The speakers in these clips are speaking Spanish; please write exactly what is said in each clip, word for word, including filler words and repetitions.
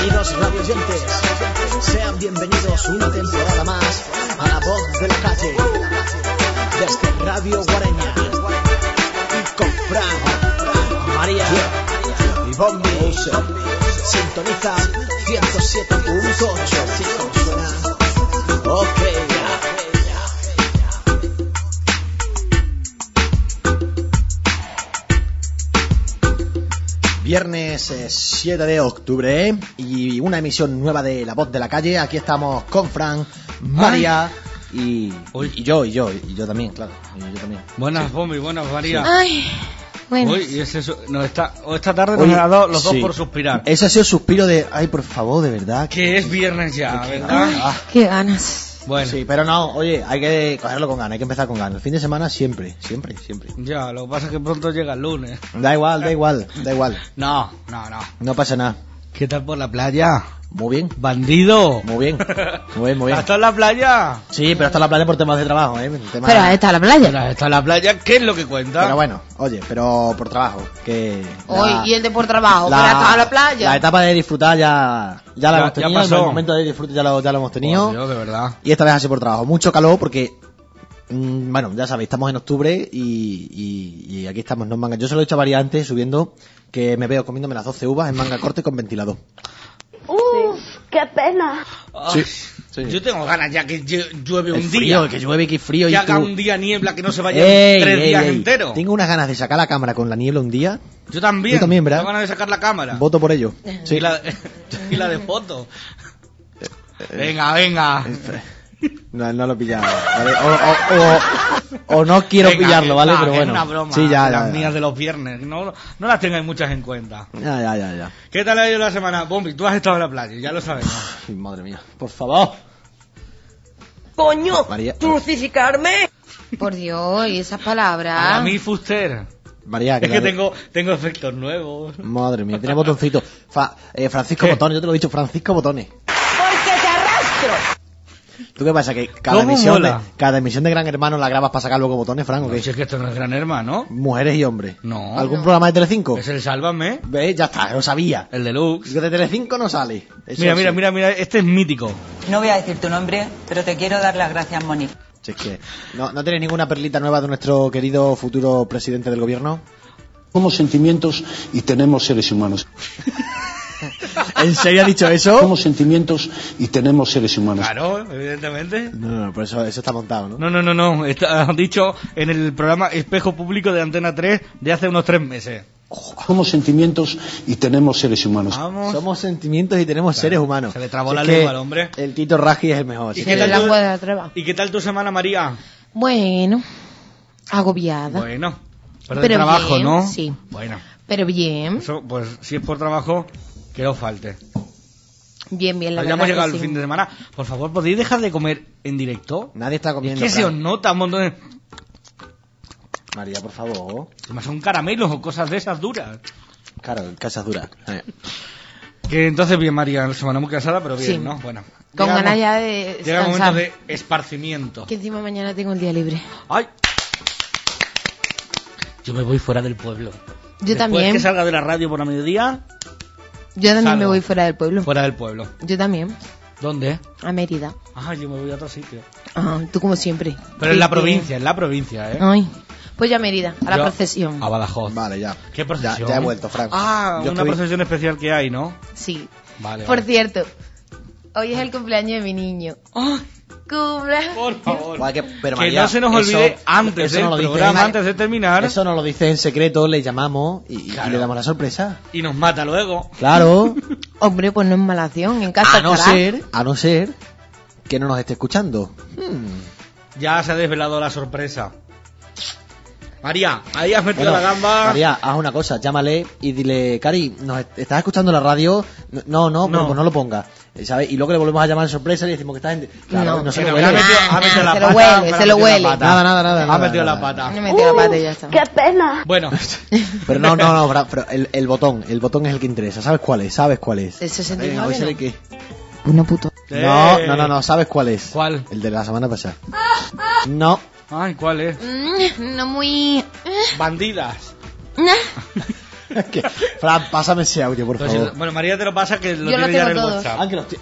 Queridos radioyentes, sean bienvenidos una temporada más a La Voz de la Calle, desde Radio Guareña, y con Fran, María y Bombi. Sintoniza ciento siete punto ocho. Ok, viernes eh, siete de octubre, ¿eh? Y una emisión nueva de La Voz de la Calle. Aquí estamos con Fran, María y, y yo, y yo, y yo también, claro. Y yo también. Buenas, Bombi, buenas, María. Sí. Ay, bueno. Uy, y ese, nos está, esta tarde nos ha dado los sí. dos por suspirar. Ese ha sido el suspiro de, ay, por favor, de verdad. Que es viernes ya, ¿verdad? Ay, Ah. qué ganas. Bueno. Sí, pero no, oye, hay que cogerlo con ganas, hay que empezar con ganas. El fin de semana siempre, siempre, siempre. Ya, lo que pasa es que pronto llega el lunes. Da igual, da igual, da igual. No, no, no. No pasa nada. ¿Qué tal por la playa? Muy bien, ¡Bandido! muy bien, muy bien, muy bien. ¿Has estado en la playa? Sí, pero está en la playa por temas de trabajo, ¿eh? Temas... Pero está la playa. Pero has estado en la playa, ¿qué es lo que cuenta? Pero bueno, oye, pero por trabajo, que... Hoy, la- y el de por trabajo, la- pero está a la playa. La etapa de disfrutar ya, ya la Ya- hemos ya tenido, pasó. el momento de disfrute ya lo, ya lo hemos tenido. Por Dios, de verdad. Y esta vez así por trabajo. Mucho calor porque, mm, bueno, ya sabéis, estamos en octubre y, y, y aquí estamos, no en manga. Yo se lo he dicho a varias antes, subiendo, que me veo comiéndome las doce uvas en manga corta y con ventilador. ¡Uf! ¡Qué pena! Ay, sí. Yo tengo ganas ya que llue- llueve El un frío, día. que llueve, que frío. Que y haga tú- un día niebla, que no se vaya Ey, tres ey, días ey. enteros. Tengo unas ganas de sacar la cámara con la niebla un día. Yo también. Yo también, ¿verdad? Tengo ganas de sacar la cámara. Voto por ello. Y, la, y la de foto. Venga, venga. No, no lo he pillado, ¿vale? O, o, o, o no quiero Venga, pillarlo, ¿vale? va, Pero que bueno. Es una broma. Sí, ya, de ya, las ya. mías de los viernes. No, no las tengáis muchas en cuenta. Ya, ya, ya, ya. ¿Qué tal ha ido la semana? Bombi, tú has estado en la playa, ya lo sabemos. Ay, madre mía. Por favor. ¡Coño! María. ¡Crucificarme! Por Dios, y esas A palabras. mí, Fuster. María, Es que la- tengo, tengo efectos nuevos. Madre mía, tiene botoncitos. Fa- eh, Francisco ¿Qué? Botones, yo te lo he dicho, Francisco Botones. ¡Porque te arrastro! ¿Tú qué pasa? ¿Que cada ¿Cómo emisión, de, mola? cada emisión de Gran Hermano la grabas para sacar luego botones, Fran, o No, qué? si es que esto no es Gran Hermano. Mujeres y hombres. No. ¿Algún No. programa de Telecinco? Es el Sálvame, ¿Ves? Ya está, lo sabía. el Deluxe. Que de Telecinco no sale. Eso Mira, mira, sí. mira, mira, este es mítico. No voy a decir tu nombre, pero te quiero dar las gracias, Moni. Si es que no, ¿no tienes ninguna perlita nueva de nuestro querido futuro presidente del gobierno? Somos sentimientos y tenemos seres humanos. ¿En serio ha dicho eso? Somos sentimientos y tenemos seres humanos. Claro, evidentemente. No, no, no, por eso, eso está montado, ¿no? No, no, no, no. Está, han dicho en el programa Espejo Público de Antena tres de hace unos tres meses. Somos sentimientos y tenemos seres humanos. Vamos. Somos sentimientos y tenemos seres humanos. se le trabó Si la es que lengua al hombre. El Tito Raji es el mejor. ¿Y así qué que- tal la tu- lengua de la treba. ¿Y qué tal tu semana, María? Bueno, agobiada. Bueno. Pero, Pero de trabajo, bien, ¿no? sí. Bueno. Pero bien, Eso, pues si es por trabajo, que os falte. bien, bien, la Ya hemos verdad llegado que al sí. fin de semana. Por favor, ¿podéis dejar de comer en directo? Nadie está Es comiendo. que se os Fran. nota un montón de... María, por favor. Además son caramelos o cosas de esas duras. Claro, casas duras. Eh. Que entonces, bien, María, semana muy cansada, pero bien, Sí. ¿no? Bueno. Con Llegamos- ganas ya de Llega el momento descansar. de esparcimiento. Que encima mañana tengo un día libre. ¡Ay! Yo me voy fuera del pueblo. Yo Después también. que salga de la radio por la mediodía, Yo también salgo. me voy fuera del pueblo. fuera del pueblo. Yo también. ¿Dónde? A Mérida. Ah, yo me voy a otro sitio. Ah, tú como siempre. Pero en la Sí, provincia, en la provincia, ¿eh? Ay, pues ya a Mérida, a la Yo- procesión. A Badajoz. Vale, ya. ¿Qué Ya, procesión? ya he vuelto, Fran. Ah, Yo una estoy- procesión especial que hay, ¿no? Sí. Vale. Por vale. cierto, hoy es el cumpleaños de mi niño. ¡Ay! Cumple. Por favor. Guay, que- pero que María, no se nos eso- olvide antes eso del no lo dice- programa, María, antes de terminar, Eso no lo dice en secreto, le llamamos y, y Claro. le damos la sorpresa. y nos mata luego. Claro. Hombre, pues no es mala acción. En casa A no estará. ser, a no ser que no nos esté escuchando. Hmm. Ya se ha desvelado la sorpresa. María, ahí has metido Bueno, la gamba. María, haz una cosa, llámale y dile, Cari, ¿nos est- estás escuchando la radio? No, no, pero No. pues no lo pongas. ¿Sabes? Y luego le volvemos a llamar de sorpresa y le decimos que está en... Claro, No. no, se Pero lo ha huele. metido, ha metido la se lo pata. huele, pero ha se lo metido la huele. pata. Nada, nada, nada, Ha nada, metido nada, la pata. No me metió la pata y ya está. ¡Qué pena! Bueno, Pero no, no, no, Fran, pero el, el botón, el botón es el que interesa. ¿Sabes cuál es? ¿Sabes cuál es? El sesenta y Venga, nueve, hoy seré ¿no? que... Bueno, puto. No, eh, no, no, no, ¿sabes cuál es? ¿Cuál? El de la semana pasada. No. Ay, ¿cuál es? Mm, no muy... Bandidas. Que, Fran, pásame ese audio, por Pues, favor. bueno, María te lo pasa que lo Yo lo tiene ya en el tengo todos. WhatsApp. Ah, que los ti-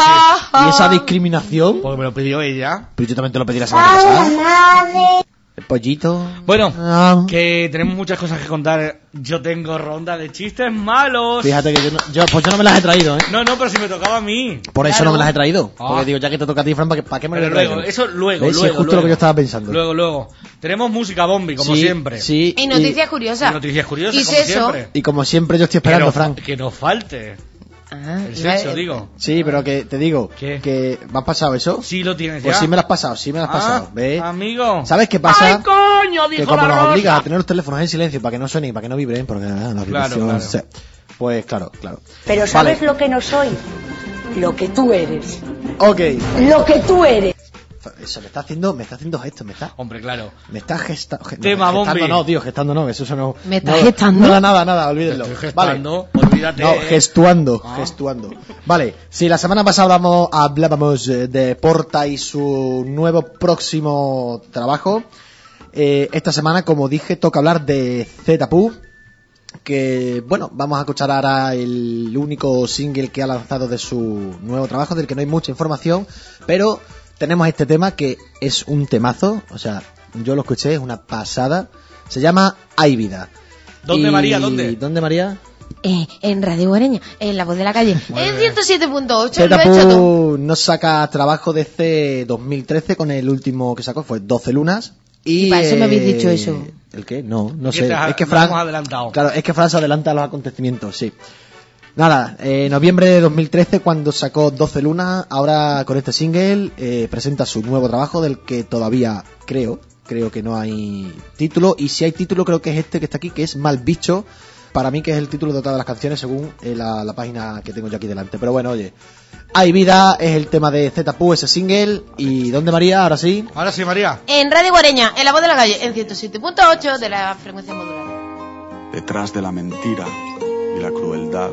¿Y esa discriminación? Porque me lo pidió ella. Pero yo también te lo pedí la semana pasada. El pollito. Bueno, Ah. que tenemos muchas cosas que contar. Yo tengo ronda de chistes malos. Fíjate que yo no, yo, pues yo no me las he traído, ¿eh? No, no, pero si me tocaba a mí. Por eso Claro. no me las he traído. Ah. Porque digo, ya que te toca a ti, Fran, ¿para qué, para qué me Pero lo he traído? luego, eso luego, ¿Ves? Sí, luego. es justo luego. lo que yo estaba pensando. Luego, luego. Tenemos música bombi, como Sí, siempre. Sí. Y noticias curiosas. Y noticias curiosas, ¿Y como eso? siempre. Y, y como siempre yo estoy Que esperando, no- Fran. Que nos falte. Ah, El iba- sexo, digo. Sí, pero que te digo, ¿Qué? que ¿me has pasado eso? Sí lo tienes Pues ya. sí me lo has pasado, sí me lo has pasado, Ah, ¿ves? amigo. ¿Sabes qué pasa? ¡Ay, coño! Que Dijo como la nos Rosa. obligas a tener los teléfonos en silencio para que no suenen y para que no vibren, porque nada, la Claro, vibración, claro. sí. Pues claro, claro. Pero ¿sabes Vale. lo que no soy? Lo que tú eres. Ok. Lo que tú eres. Eso me está haciendo, me está haciendo gestos, me está, Hombre, claro. me está gesta, ge- Tema no, gestando bombi. no, tío, gestando no, eso, eso no. ¿Me está no, gestando? Nada, nada, nada, olvídenlo. Estoy gestando, Vale. olvídate. No, gestuando, Ah. gestuando. Vale, si la semana pasada hablamos, hablábamos eh, de Porta y su nuevo próximo trabajo, eh, esta semana, como dije, toca hablar de Zetapu, que, bueno, vamos a escuchar ahora el único single que ha lanzado de su nuevo trabajo, del que no hay mucha información, pero tenemos este tema que es un temazo, o sea, yo lo escuché, es una pasada, se llama Hay Vida. ¿Dónde, Y- María? ¿Dónde? ¿Dónde, María? Eh, en Radio Guareña, en La Voz de la Calle. En ciento siete punto ocho, lo he hecho todo. Zetapu no saca trabajo desde dos mil trece, con el último que sacó fue doce lunas. Y, Y para eso me habéis eh, dicho eso. ¿El qué? No, no Que sé. te ha- Es que nos Fran. hemos adelantado. Claro, es que Fran se adelanta a los acontecimientos, sí. Nada, en noviembre de dos mil trece, cuando sacó doce lunas, ahora con este single eh, presenta su nuevo trabajo, del que todavía creo, creo que no hay título. Y si hay título, creo que es este que está aquí, que es Mal Bicho. Para mí que es el título de todas las canciones, según eh, la, la página que tengo yo aquí delante. Pero bueno, oye, Hay Vida es el tema de Zetapu, ese single. ¿Y dónde, María? Ahora sí. Ahora sí, María. En Radio Guareña, en La Voz de la Calle, en ciento siete punto ocho de la frecuencia modulada. Detrás de la mentira y la crueldad,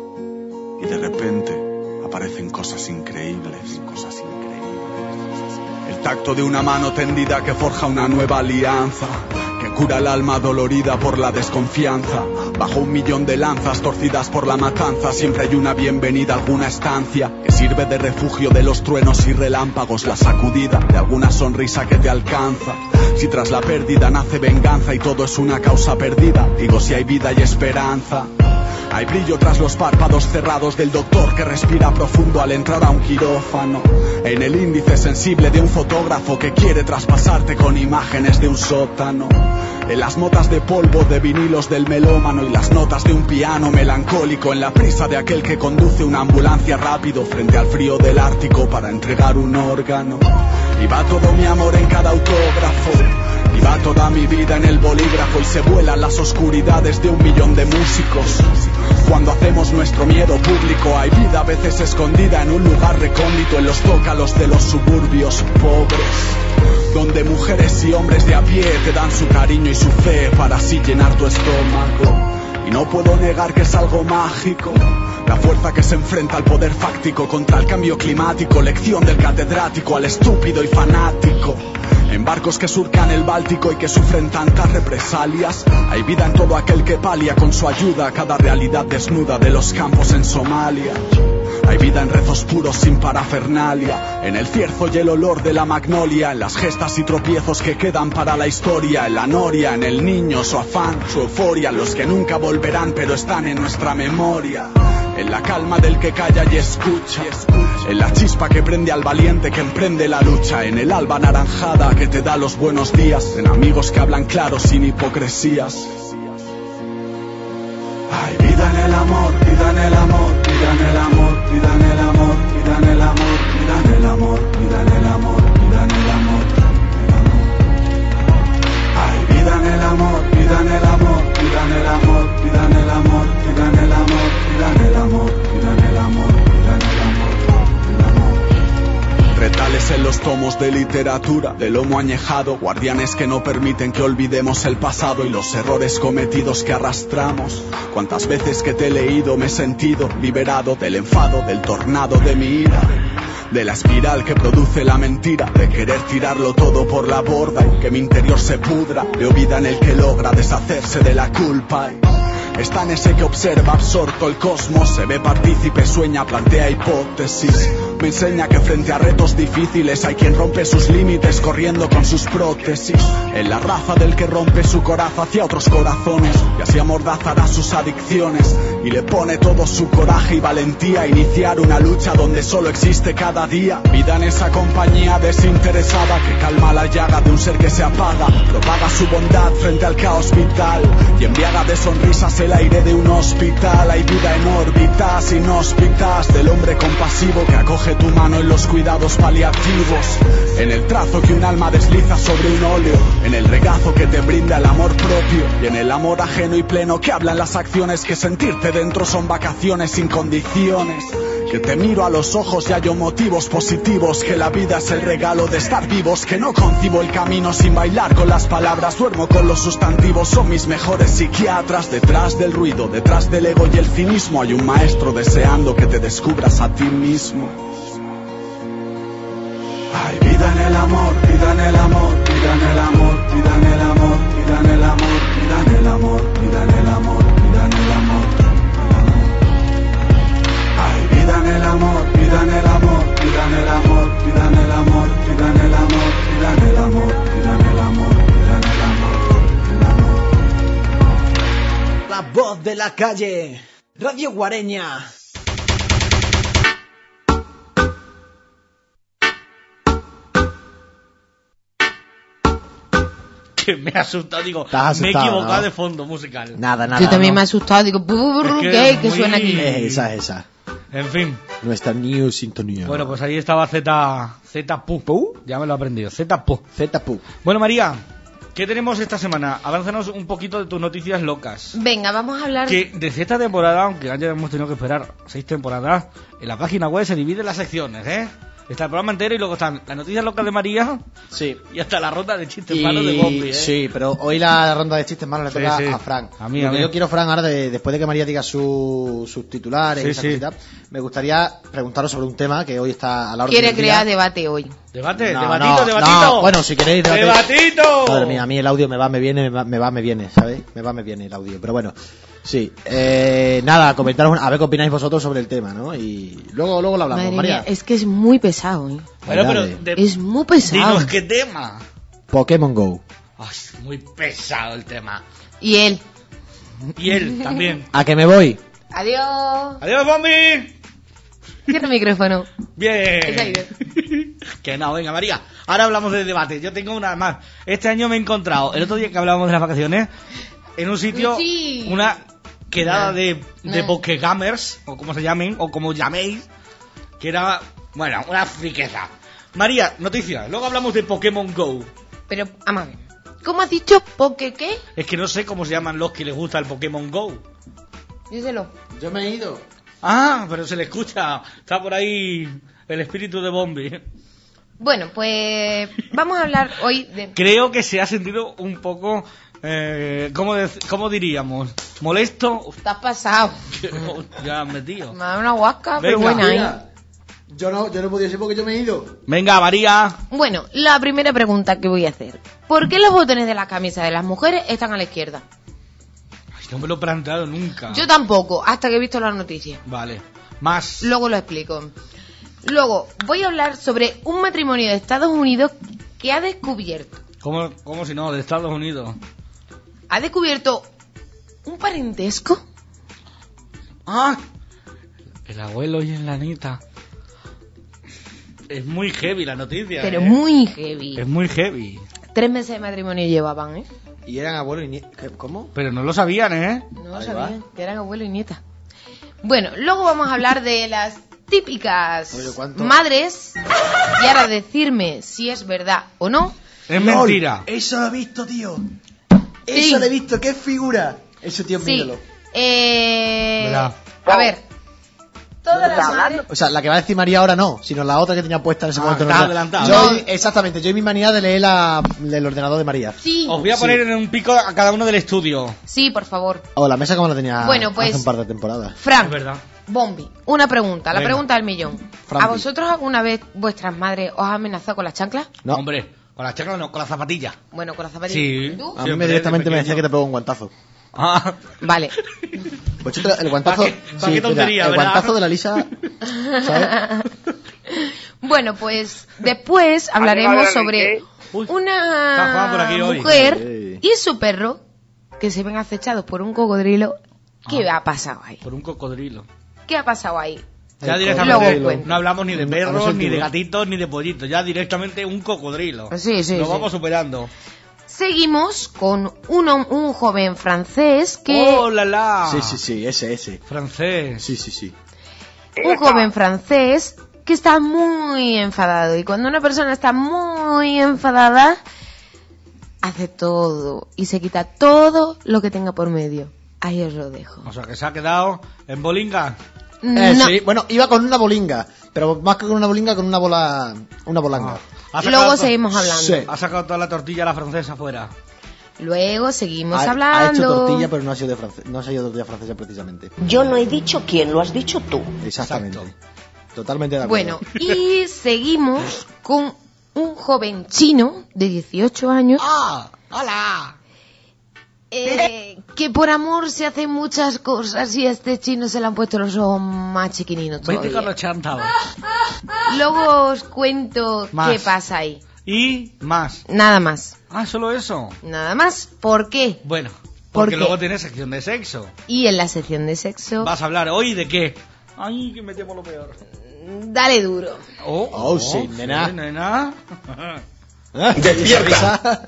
y de repente aparecen cosas increíbles, cosas increíbles. El tacto de una mano tendida que forja una nueva alianza, que cura el alma dolorida por la desconfianza. Bajo un millón de lanzas torcidas por la matanza, siempre hay una bienvenida, alguna estancia que sirve de refugio de los truenos y relámpagos, la sacudida de alguna sonrisa que te alcanza. Si tras la pérdida nace venganza y todo es una causa perdida, digo, si hay vida y esperanza. Hay brillo tras los párpados cerrados del doctor que respira profundo al entrar a un quirófano. En el índice sensible de un fotógrafo que quiere traspasarte con imágenes de un sótano. En las motas de polvo de vinilos del melómano y las notas de un piano melancólico, en la prisa de aquel que conduce una ambulancia rápido frente al frío del Ártico para entregar un órgano. Y va todo mi amor en cada autógrafo, y va toda mi vida en el bolígrafo, y se vuelan las oscuridades de un millón de músicos. Cuando hacemos nuestro miedo público, hay vida a veces escondida en un lugar recóndito, en los zócalos de los suburbios pobres, donde mujeres y hombres de a pie te dan su cariño y su fe para así llenar tu estómago. Y no puedo negar que es algo mágico, la fuerza que se enfrenta al poder fáctico contra el cambio climático, lección del catedrático al estúpido y fanático. En barcos que surcan el Báltico y que sufren tantas represalias, hay vida en todo aquel que palia con su ayuda cada realidad desnuda de los campos en Somalia. Hay vida en rezos puros sin parafernalia, en el cierzo y el olor de la magnolia, en las gestas y tropiezos que quedan para la historia, en la noria, en el niño, su afán, su euforia, los que nunca volverán pero están en nuestra memoria. En la calma del que calla y escucha, en la chispa que prende al valiente que emprende la lucha, en el alba anaranjada que te da los buenos días, en amigos que hablan claro sin hipocresías. Hay vida en el amor, vida en el amor, vida en el amor, vida en el amor, vida en el amor, vida en el amor, vida en el amor, vida en el amor. Hay vida en el amor, vida en el amor, vida en el amor, vida en el amor, vida en el amor, vida en el amor, vida en el amor, vida en el amor, el amor. Retales en los tomos de literatura, de lomo añejado, guardianes que no permiten que olvidemos el pasado y los errores cometidos que arrastramos. Cuántas veces que te he leído me he sentido liberado del enfado, del tornado de mi ira, de la espiral que produce la mentira, de querer tirarlo todo por la borda y que mi interior se pudra. Veo vida en el que logra deshacerse de la culpa está en ese que observa absorto el cosmos, se ve partícipe, sueña, plantea hipótesis. Me enseña que frente a retos difíciles hay quien rompe sus límites corriendo con sus prótesis. En la raza del que rompe su coraza hacia otros corazones y así amordazará sus adicciones. Y le pone todo su coraje y valentía a iniciar una lucha donde solo existe cada día. Vida en esa compañía desinteresada que calma la llaga de un ser que se apaga. Propaga su bondad frente al caos vital y embriaga de sonrisas el aire de un hospital. Hay vida en órbitas inhóspitas del hombre compasivo que acoge tu mano en los cuidados paliativos, en el trazo que un alma desliza sobre un óleo, en el regazo que te brinda el amor propio y en el amor ajeno y pleno que hablan las acciones, que sentirte dentro son vacaciones sin condiciones. Que te miro a los ojos y hallo motivos positivos, que la vida es el regalo de estar vivos, que no concibo el camino sin bailar con las palabras, duermo con los sustantivos, son mis mejores psiquiatras. Detrás del ruido, detrás del ego y el cinismo hay un maestro deseando que te descubras a ti mismo. Hay vida en el amor, vida en el amor, vida en el amor, vida en el amor, vida en el amor, vida en el amor, vida en el amor, vida en el amor. Hay vida en el amor, vida en el amor, vida en el amor, vida en el amor, vida en el amor, vida en el amor, vida en el amor, vida en el amor. La voz de la calle, Radio Guareña. Me ha asustado, digo, Estás me he asustado, equivocado ¿no? de fondo musical. Nada, nada. Yo también no. me he asustado, digo, "Brrr, Es que ¿qué? es ¿Qué muy- suena aquí?" Es esa, es esa. En fin, Nuestra new sintonía. bueno, pues ahí estaba Z, Z Pu. Ya me lo he aprendido, Z Pu. Z-Pu. Bueno, María, ¿qué tenemos esta semana? Avánzanos un poquito de tus noticias locas. Venga, vamos a hablar... Que desde esta temporada, aunque ya hemos tenido que esperar seis temporadas, en la página web se divide en las secciones, ¿eh? Está el programa entero y luego están las noticias locas de María Sí. y hasta la ronda de chistes Y- malos de Bombi, ¿eh? Sí, pero hoy la ronda de chistes malos le Sí, toca sí. a Fran. A mí, Lo a que mí. yo quiero, Fran, ahora de- después de que María diga su- sus titulares Sí, y esas sí. cositas, me gustaría preguntaros sobre un tema que hoy está a la orden Quiere del día. crear debate hoy. Debate, No, debatito, no, debatito. no, bueno, si queréis debate- ¡Debatito! Madre mía, a mí el audio me va, me viene, me va, me va, me viene, ¿sabéis? Me va, me viene el audio. Pero bueno, sí. Eh, nada, comentaros, a ver qué opináis vosotros sobre el tema, ¿no? Y luego, luego lo hablamos. Madre María, mía, es que es muy pesado, ¿eh? Bueno, pero Dale. de- Es muy pesado. dinos qué tema. Pokémon Go. Ay, muy pesado el tema. Y él. Y él también. ¿A que me voy? Adiós. ¡Adiós, Bombi! Cierra el micrófono. Bien. Es aire. Que no, venga, María. Ahora hablamos de debate. Yo tengo una más. Este año me he encontrado, el otro día que hablábamos de las vacaciones, en un sitio, Sí. una quedada No. de, de No. Pokégamers, o como se llamen, o como llaméis, que era, bueno, una friqueza. María, noticias. Luego hablamos de Pokémon Go. Pero, vamos a ver. ¿Cómo has dicho? ¿Poke qué? Es que no sé cómo se llaman los que les gusta el Pokémon Go. Díselo. Yo me he ido. Ah, pero se le escucha. Está por ahí el espíritu de Bombi. Bueno, pues vamos a hablar hoy de... Creo que se ha sentido un poco, eh, ¿cómo, dec- cómo diríamos? ¿Molesto? Uf, Estás pasado. que- oh, ya me metido. Me ha dado una huasca, pero Venga, buena, ¿eh? Mira, yo no, yo no podía decir porque yo me he ido. Venga, María. Bueno, la primera pregunta que voy a hacer. ¿Por qué los botones de la camisa de las mujeres están a la izquierda? Ay, no me lo he planteado nunca. Yo tampoco, hasta que he visto las noticias. Vale. Más. Luego lo explico. Luego, voy a hablar sobre un matrimonio de Estados Unidos que ha descubierto... ¿Cómo, cómo si no? De Estados Unidos. ¿Ha descubierto un parentesco? Ah. El abuelo y la nita. Es muy heavy la noticia. Pero ¿eh? muy heavy. Es muy heavy. Tres meses de matrimonio llevaban, ¿eh? Y eran abuelo y nieta. ¿Cómo? Pero no lo sabían, ¿eh? No lo Ahí sabían, que eran abuelo y nieta. Bueno, luego vamos a hablar de las típicas Oye, ¿cuánto? madres y ahora decirme si es verdad o no. Es mentira. Eso lo he visto, tío. Sí. Eso lo he visto. ¿Qué figura? Ese tío, Sí. míralo. Eh, Verá. a ver, todas las madres... O sea, la que va a decir María ahora no, sino la otra que tenía puesta en ese Ah, momento. está no. adelantado. Yo, No. exactamente, yo y mi manía de leer la, el ordenador de María. Sí, Os voy a Sí. poner en un pico a cada uno del estudio. sí, por favor. O la mesa como la tenía Bueno, pues- hace un par de temporadas. Es Fran, verdad. Bombi, una pregunta, la Venga. pregunta del millón. Frambi. ¿A vosotros alguna vez vuestras madres os han amenazado con las chanclas? No, Hombre, con las chanclas no, con las zapatillas. Bueno, con las zapatillas. Sí. ¿Tú? a mí Siempre, me directamente de me decía pequeño. que te pego un guantazo. Ah. Vale. Pues otro- el guantazo. ¿Pa' qué- pa' qué mira, tontería, el verdad? guantazo de la Lisa. ¿Sabes? Bueno, pues después hablaremos sobre Uy, está una Juan por aquí hoy. mujer Sí. y su perro que se ven acechados por un cocodrilo. ¿Qué ha pasado ahí? Por un cocodrilo. ¿Qué ha pasado ahí? Ya El directamente cocodrilo. cuento. no hablamos ni de A no perros, ser ni de tiburón. gatitos, ni de pollitos. Ya directamente un cocodrilo. Sí, sí, Lo sí. vamos superando. Seguimos con un, hom- un joven francés que... ¡Oh, la la! Sí, sí, sí, ese, ese. Francés. Sí, sí, sí. un joven francés que está muy enfadado. Y cuando una persona está muy enfadada, hace todo y se quita todo lo que tenga por medio. Ahí os lo dejo. O sea, que se ha quedado en bolinga. Eh, No. sí, bueno, iba con una bolinga, pero más que con una bolinga, con una bola, una bolanga. Ha sacado Luego to- seguimos hablando. Sí. Ha sacado toda la tortilla a la francesa afuera. Luego seguimos Ha, ha hablando. hecho tortilla, pero no ha sido de france- no ha sido tortilla francesa precisamente. Yo no he dicho quién, lo has dicho tú. Exactamente. Exacto. Totalmente de acuerdo. Bueno, y seguimos con un joven chino de dieciocho años ¡Ah! ¡Hola! eh, que por amor se hace muchas cosas y a este chino se le han puesto los ojos más chiquininos Vete con todavía. los chantados. Luego os cuento Más. qué pasa ahí. Y más. Nada más. Ah, solo eso. Nada más. ¿Por qué? Bueno, ¿Por porque qué? luego tienes sección de sexo. Y en la sección de sexo, Vas a hablar hoy de qué. Ay, que me temo lo peor. dale duro. Oh, Oh, sí, nena. nena. ¡Despierta!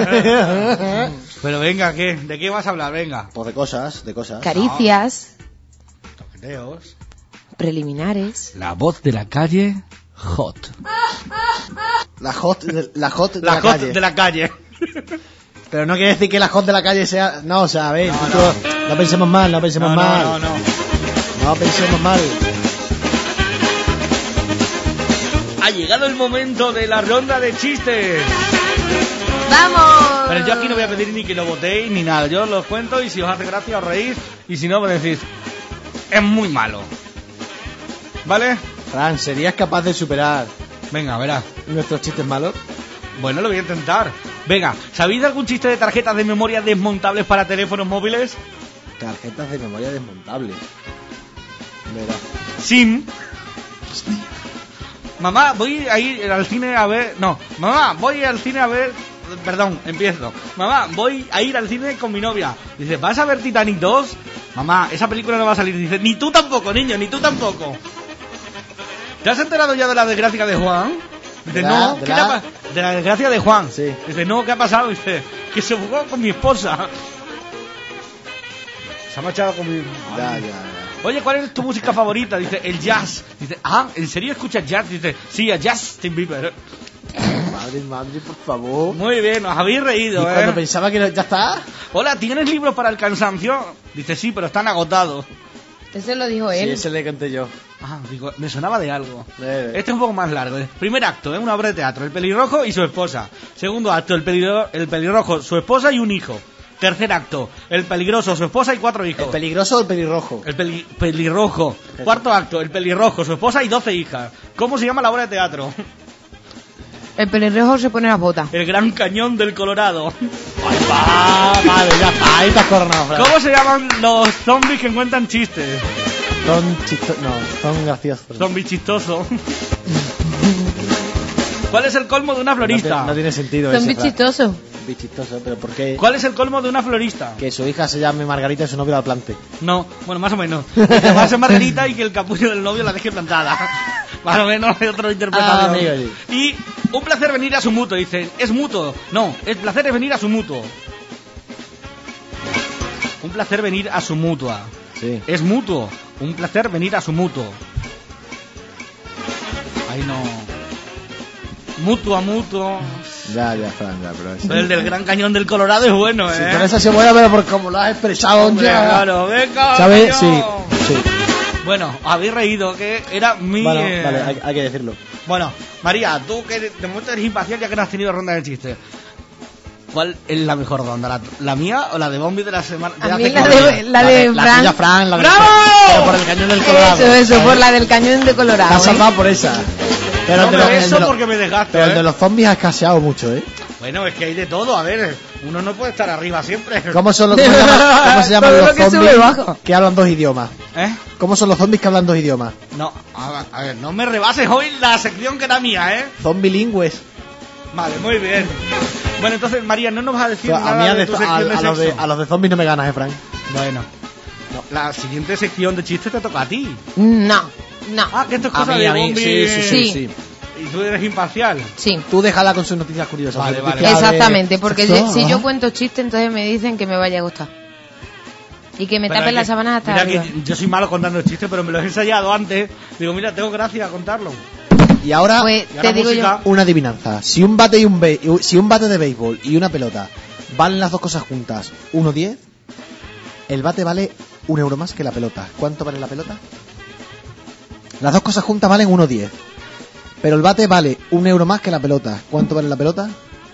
Pero venga, ¿qué? ¿De qué vas a hablar? Venga. Pues de cosas, de cosas. Caricias, Toqueteos. preliminares. La voz de la calle, hot. La hot, de- la hot de La, la, hot calle. de la calle. Pero no quiere decir que la hot de la calle sea... No, o sea, a ver, nosotros- no, pensemos mal, no pensemos No, mal. no, no, no. No pensemos mal. Ha llegado el momento de la ronda de chistes. ¡Vamos! Pero yo aquí no voy a pedir ni que lo votéis ni nada. Yo los cuento y si os hace gracia os reís. Y si no, pues decís, es muy malo. ¿Vale? Fran, ¿serías capaz de superar Venga, verás. nuestros chistes malos? Bueno, lo voy a intentar. Venga, ¿sabéis de algún chiste de tarjetas de memoria desmontables para teléfonos móviles? Tarjetas de memoria desmontables. Verá. Sim. Mamá, voy a ir al cine a ver... No, mamá, voy al cine a ver... Perdón, empiezo. Mamá, voy a ir al cine con mi novia. Dice, ¿vas a ver Titanic dos? Mamá, esa película no va a salir. Dice, ni tú tampoco, niño, ni tú tampoco. ¿Te has enterado ya de la desgracia de Juan? Dice, ¿De la- no, de ¿qué la- le ha pa- de la desgracia de Juan. Sí. Dice, no, ¿qué ha pasado? Dice, que se fugó con mi esposa. Se ha marchado con mi... Ya, ya, ya. Oye, ¿cuál es tu música favorita? Dice, el jazz. Dice, ah, ¿en serio escuchas jazz? Dice, sí, a Justin Bieber. Madre, madre, por favor. Muy bien, os habéis Y reído, cuando ¿eh? pensaba que no- ya está. Hola, ¿tienes libros para el cansancio? Dice, sí, pero están agotados. Ese lo dijo Sí, él. ese le conté yo. Ah, digo, me sonaba de algo. Eh. Este es un poco más largo. ¿eh? Primer acto, ¿eh? Una obra de teatro. El pelirrojo y su esposa. Segundo acto, el, pelirro- el pelirrojo, su esposa y un hijo. Tercer acto, el peligroso, su esposa y cuatro hijos. ¿El peligroso o el pelirrojo? El peli- pelirrojo. Cuarto acto, el pelirrojo, su esposa y doce hijas. ¿Cómo se llama la obra de teatro? El pelirrojo se pone las botas. El Gran Cañón del Colorado. Ahí va, vale, ya está. Ahí te has coronado, Fran. ¿Cómo se llaman los zombies que cuentan chistes? Son chistosos. No, son graciosos. Zombie chistoso. ¿Cuál es el colmo de una No, tiene- florista? no tiene sentido Son ese, Fran. bichistosos. Bichistoso, pero ¿por qué? ¿Cuál es el colmo de una florista? Que su hija se llame Margarita y su novio la plante. No, bueno, más o menos. Que va a ser Margarita y que el capullo del novio la deje plantada. Más o menos hay otra interpretación. Ah, amigo, sí. Y un placer venir a su mutuo. Dicen, es mutuo. No, el placer es venir a su mutuo. Un placer venir a su mutua. Sí. Es mutuo. Un placer venir a su mutuo. Ay, no. Mutuo a mutuo. Ya, ya, Fran, ya, pero eso. Pero el del Gran Cañón del Colorado es bueno, ¿eh? Sí, pero esa se buena, pero por como lo has expresado Hombre, ya. claro, venga. ¿Sabes? Sí, cañón. sí. Bueno, habéis reído, que era mi... Bueno, eh, vale, hay, hay que decirlo. Bueno, María, tú que de momento eres impaciente ya que no has tenido ronda de chistes. ¿Cuál es la mejor ronda? ¿La, la mía o la de Bombi de la semana? de A hace mí la quince de, días? la de La Fran. tuya, Fran, la de ¡Bravo! Pero por el cañón del Colorado. Eso, eso, ¿sabes? por la del cañón de Te Colorado. has ¿eh? salvado por esa. Pero No el de me los- el beso de los- porque me desgasto, Pero el ¿eh? de los zombies ha escaseado mucho, ¿eh? Bueno, es que hay de todo, a ver. Uno no puede estar arriba siempre. ¿Cómo son los, cómo se llaman, cómo se llaman Todo los lo que sube, zombies baja. que hablan dos idiomas? ¿Eh? ¿Cómo son los zombies que hablan dos idiomas? No, a, a ver, no me rebases hoy la sección que era mía, ¿eh? Zombilingües. Vale, muy bien. Bueno, entonces, María, no nos vas a decir A, nada mí de a, tu de- a- sección de a los sexo. de, a los de zombies no me ganas, eh, Frank. Bueno, no, la siguiente sección de chistes te toca a ti. No, no. Ah, que esto es A cosa mí, de a mí, Bombi. sí, sí, sí, Sí. sí. Y tú eres imparcial. Sí. Tú déjala con sus noticias curiosas. Vale, sus vale. noticias de Exactamente, porque sexo, si, si ajá. yo cuento chistes, entonces me dicen que me vaya a gustar. Y que me Pero tapen es las que- sábanas hasta mira arriba. que yo soy malo contando chistes, pero me los he ensayado antes. Digo, mira, tengo gracia contarlo. Y ahora, Pues y ahora te digo música. yo. una adivinanza. Si un bate y un be- si un bate de béisbol y una pelota valen las dos cosas juntas uno diez, el bate vale un euro más que la pelota. ¿Cuánto vale la pelota? Las dos cosas juntas valen uno diez. Pero el bate vale un euro más que la pelota. ¿Cuánto vale la pelota?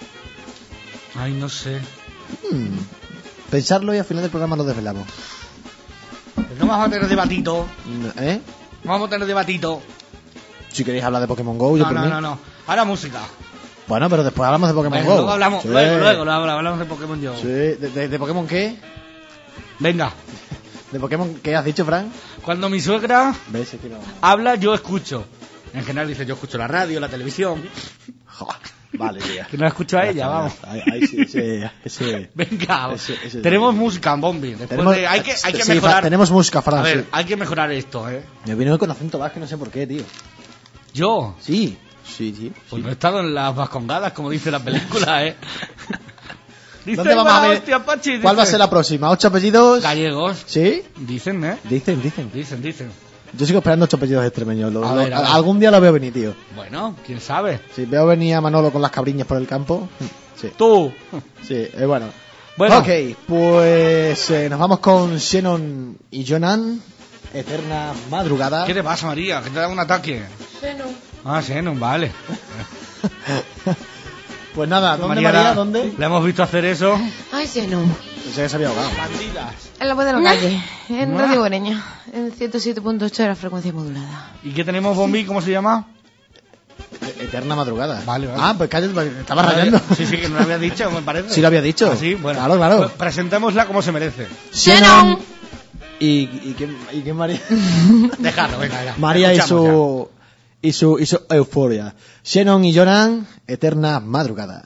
Ay, no sé. Hmm. Pensarlo y al final del programa lo desvelamos. Pues no vamos a tener debatito. ¿Eh? No vamos a tener debatito. Si queréis hablar de Pokémon Go, yo No, por no, mí. no, no. Ahora música. Bueno, pero después hablamos de Pokémon Bueno, Go. luego hablamos, Sí. luego, luego, luego hablamos de Pokémon Yo. Sí. ¿De, de- de Pokémon qué? Venga, ¿De Pokémon qué has dicho, Frank? cuando mi suegra ¿Ves? Es que no. habla, yo escucho. En general dice, yo escucho la radio, la televisión. Joder, vale, tía. Que no la escucho a ella, vamos. Ahí, ahí sí, sí, sí. Venga, Ese- ese- tenemos música en Bombi. Después Tenemos, de- hay que, hay que sí, mejorar. Fra- tenemos música, Fran. A ver, sí. hay que mejorar esto, ¿eh? Me vino hoy con acento vasco, no sé por qué, tío. Yo, Sí, sí, sí. pues sí. no he estado en las vascongadas, como dice la película, ¿eh? Dice, ¿Dónde vamos a "Buena ver? hostia, Pachi", ¿Cuál va a dice. ser la próxima? ¿Ocho apellidos? Gallegos. ¿Sí? Dicen, ¿eh? Dicen, dicen. Dicen, dicen. Yo sigo esperando ocho apellidos extremeños. Lo- A lo- ver, a ver. Algún día lo veo venir, tío. Bueno, quién sabe. Si veo venir a Manolo con las cabriñas por el campo. Sí, Tú. sí, es bueno. Bueno. Ok, pues eh, nos vamos con Shannon y Jonan. Eterna madrugada. ¿Qué te pasa, María? Que te da un ataque. Ah, Xenon, vale. Pues nada, ¿dónde María, María? la- ¿Dónde? Le hemos visto hacer eso. Ay, sí, no. Pensé que se había ahogado. Bandidas. En la voz de la calle, en Ah. Radio Guareña, en ciento siete punto ocho de la frecuencia modulada. ¿Y qué tenemos, Bombi? ¿Cómo se llama? E- Eterna madrugada. Vale, vale. Ah, pues cállate, porque te estaba rayando. Sí, sí, que no lo había dicho, me parece. Sí lo había dicho. Ah, sí, bueno. Claro, claro. Pues presentémosla como se merece. Shannon. ¿Y, y, quién, ¿Y quién María? Déjalo, venga, ya. María y Escuchamos su, y su y su euforia. Shannon y Jonan, Eterna madrugada.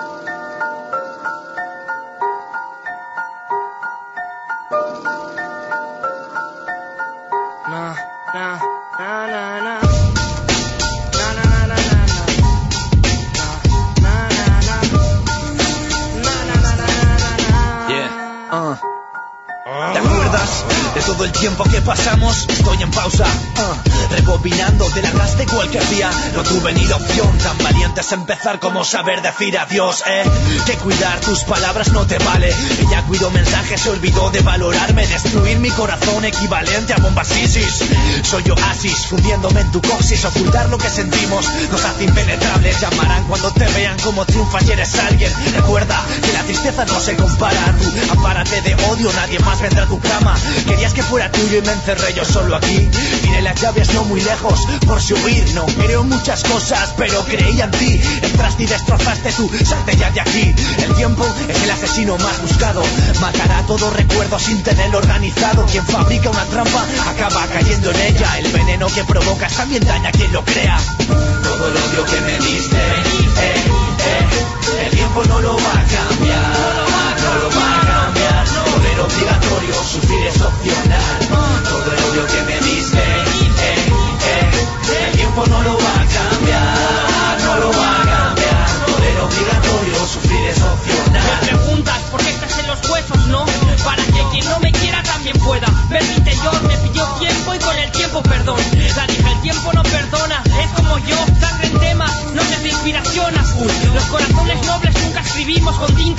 Na, na, na, na, na. Na, na, na, na, na, na. Na, na, na, na. Na, na, na, na, na, na. Yeah. Uh. ¿Te acuerdas de todo el tiempo que pasamos? Estoy en pausa, uh, rebobinando de la gas de cualquier día. No tuve ni la opción, tan valiente es empezar como saber decir adiós, eh. Que cuidar tus palabras no te vale. Ella cuidó mensajes, se olvidó de valorarme. Destruir mi corazón equivalente a bombas ISIS. Soy oasis, fundiéndome en tu coxis. Ocultar lo que sentimos nos hace impenetrables. Llamarán cuando te vean como triunfas y eres alguien. Recuerda que la tristeza no se compara. Tú apárate de odio, nadie más vendrá a tu cama. Querías que fuera tuyo y me encerré yo solo aquí. Tiré las llaves no muy lejos por si huir. No creo en muchas cosas, pero creía en ti. Entraste y destrozaste tú, salte ya de aquí. El tiempo es el asesino más buscado. Matará todo recuerdo sin tenerlo organizado. Quien fabrica una trampa acaba cayendo en ella. El veneno que provocas también daña a quien lo crea. Todo el odio que me diste, eh, eh, el tiempo no lo va a cambiar. No lo va a cambiar. No era obligatorio, sufrir es opcional. Todo el odio que me diste, eh, eh, el tiempo no lo va a cambiar. No lo va a cambiar. No era obligatorio, sufrir es opcional. Me preguntas por qué estás en los huesos, ¿no? Para que quien no me quiera también pueda ver mi interior. Me pidió tiempo y con el tiempo perdón. La dije, el tiempo no perdona. Es como yo, sangre en temas, noches de inspiración azul. Los corazones nobles nunca escribimos con tinta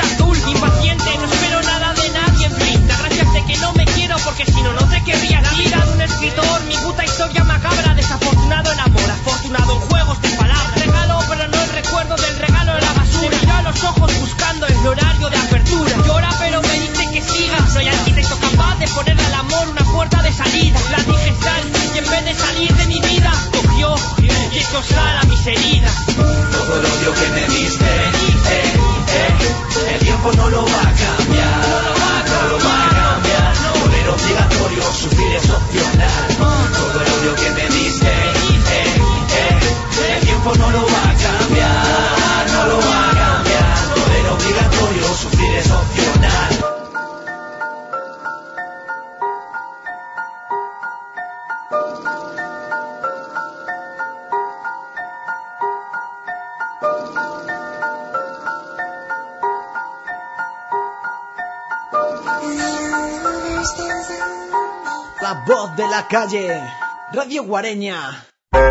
La voz de la calle, Radio Guareña.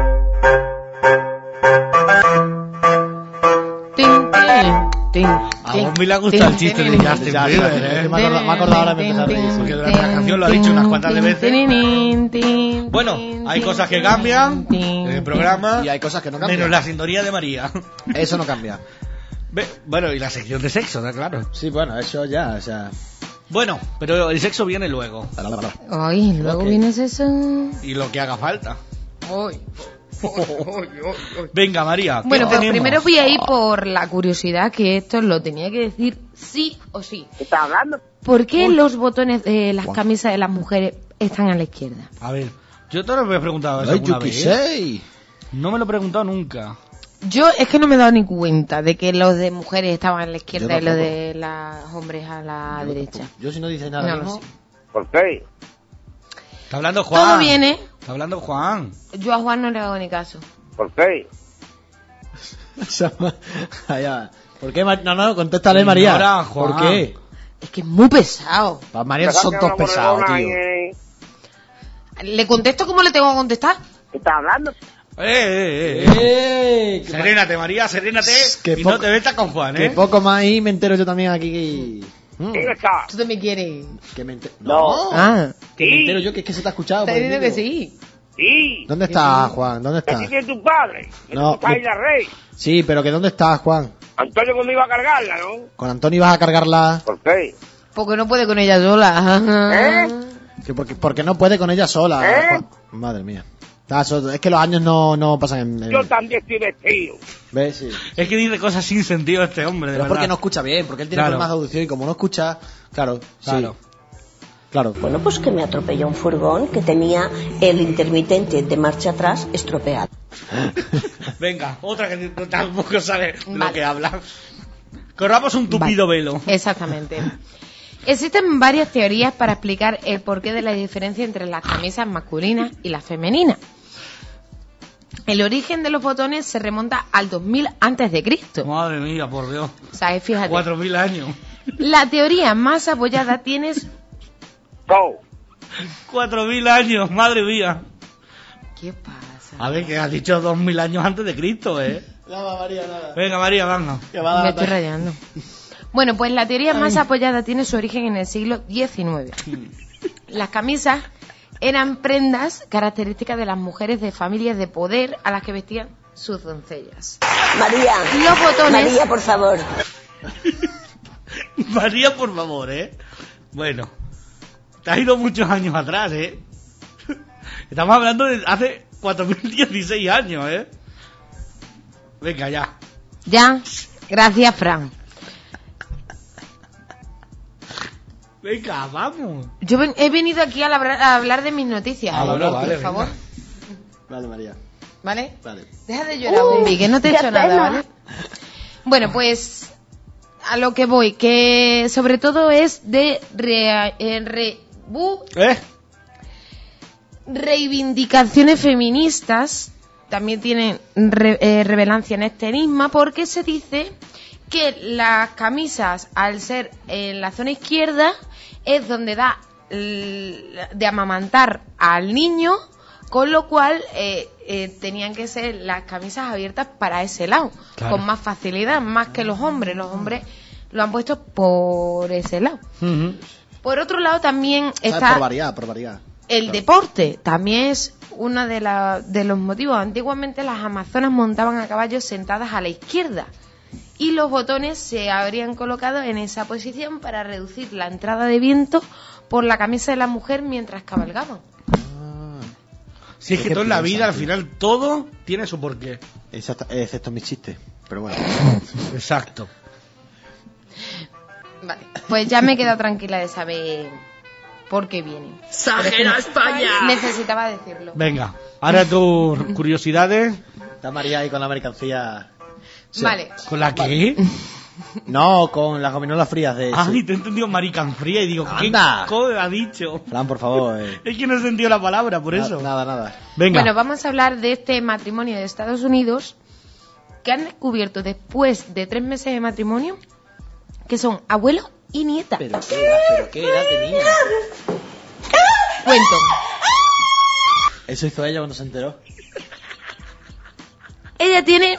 Tin, tin, tin, A tin, vos me le ha gustado el chiste de Justin Ya, Bieber, ya, ¿eh? me he acordado- me he acordado ahora de empezar a reír, porque durante la canción lo ha dicho unas cuantas de veces. Bueno, hay cosas que cambian en el programa, Y hay cosas que no cambian. menos la sintonía de María. Eso no cambia. Ve- Bueno, y la sección de sexo, ¿no? Claro. Sí, bueno, eso ya, o sea... Bueno, pero el sexo viene luego. Ay, luego Ok. vienes eso. Y lo que haga falta. Ay. Venga, María. ¿qué Bueno, pues tenemos? primero voy a ir por la curiosidad, que esto lo tenía que decir sí o sí. ¿Qué estás hablando? ¿Por qué los botones de las camisas de las mujeres están a la izquierda? A ver, yo te lo he preguntado eso Ay, alguna yo qué vez. sé. No me lo he preguntado nunca. Yo es que no me he dado ni cuenta de que los de mujeres estaban a la izquierda Yo y los tampoco. de los hombres a la derecha. Yo si no dices nada No lo mismo... sé. ¿Por qué? Está hablando Juan. Todo viene. Está hablando Juan. Yo a Juan no le hago ni caso. ¿Por qué? Allá. ¿Por qué? Mar- No, no, contéstale, María. Ignora, Juan. ¿Por qué? Es que es muy pesado. Para María son todos pesados, tío. ¿Le contesto como le tengo que contestar? ¿Qué estás hablando? Eh, eh, eh. ¡Eh! Que, Serénate, María, serénate. Que y poco- no te metas con Juan, que ¿eh? poco más ahí me entero yo también aquí que... Mm, ¿Quién está? ¿Tú también quieres? que me enter- No. Ah, Que me Sí. entero yo que es que se te ha escuchado. está por el diciendo que vídeo. sí. Sí. ¿Dónde está Juan? ¿Dónde ¿Qué está? tiene tu padre? Que No, tú estás en yo- la rey. Sí, pero que ¿dónde está Juan? Antonio cuando iba a cargarla, ¿no? Con Antonio ibas a cargarla... ¿Por qué? Porque no puede con ella sola. ¿Eh? Que porque, porque no puede con ella sola. ¿Eh? Juan. Madre mía. Ah, eso- Es que los años no, no pasan en... en- Yo también estoy vestido. ¿Ves? Sí. Es que dice cosas sin sentido este hombre, de Pero es verdad. porque no escucha bien, porque él tiene Claro. problemas de audición y como no escucha... Claro, Claro. sí. Claro. Bueno, pues que me atropelló un furgón que tenía el intermitente de marcha atrás estropeado. Venga, otra que tampoco sabe lo Vale. que habla. Corramos un tupido velo. Exactamente. Existen varias teorías para explicar el porqué de la diferencia entre las camisas masculinas y las femeninas. El origen de los botones se remonta al dos mil antes de Cristo. Madre mía, por Dios. O sea, eh, fíjate. Cuatro mil años. La teoría más apoyada tiene... Go. Cuatro mil años, madre mía. ¿Qué pasa? A ver, que has dicho dos mil años antes de Cristo, ¿eh? Nada, María, nada. Venga, María, venga. Me estoy rayando. Bueno, pues la teoría más apoyada tiene su origen en el siglo diecinueve. Las camisas eran prendas características de las mujeres de familias de poder a las que vestían sus doncellas. María. Los botones... María, por favor. María, por favor, ¿eh? Bueno, te has ido muchos años atrás, ¿eh? Estamos hablando de hace cuatro mil dieciséis años, ¿eh? Venga, ya. Ya, gracias, Fran. Venga, vamos. Yo ven- he venido aquí a, labrar- a hablar de mis noticias. Ah, ¿eh? bueno, por vale, favor. venga. Vale, María. ¿Vale? Vale. Deja de llorar, Bombi, que no te he qué hecho nada, pena. ¿vale? Bueno, pues a lo que voy, que sobre todo es de re- eh, re- bu- ¿Eh? reivindicaciones feministas. También tienen re- eh, relevancia en este enigma porque se dice que las camisas, al ser en la zona izquierda, es donde da l- de amamantar al niño, con lo cual eh, eh, tenían que ser las camisas abiertas para ese lado, Claro. con más facilidad, más que los hombres. Los hombres lo han puesto por ese lado. Ujú. Por otro lado también ¿Sabes? está Por variar, por variar. el Claro. deporte, también es uno de, la- de los motivos. Antiguamente las amazonas montaban a caballos sentadas a la izquierda y los botones se habrían colocado en esa posición para reducir la entrada de viento por la camisa de la mujer mientras cabalgaban. Si es que Qué todo en la piensa, vida, al tío. final, todo tiene su porqué. Exacto, excepto mis chistes. Pero bueno. Exacto. Vale, pues ya me he quedado tranquila de saber por qué vienen. ¡Exagera España! Necesitaba decirlo. Venga, ahora tus curiosidades. Está María ahí con la mercancía. Sí. Vale. ¿Con la qué? No, con las gominolas frías de... Ay, te he entendido maricanfría y digo, ¿qué Anda. co- ha dicho? Fran, por favor. eh. Es que no he sentido la palabra, por Na- eso. Nada, nada. Venga. Bueno, vamos a hablar de este matrimonio de Estados Unidos que han descubierto después de tres meses de matrimonio que son abuelos y nieta. Pero qué edad, pero qué edad tenía. Cuento. Eso hizo ella cuando se enteró. Ella tiene...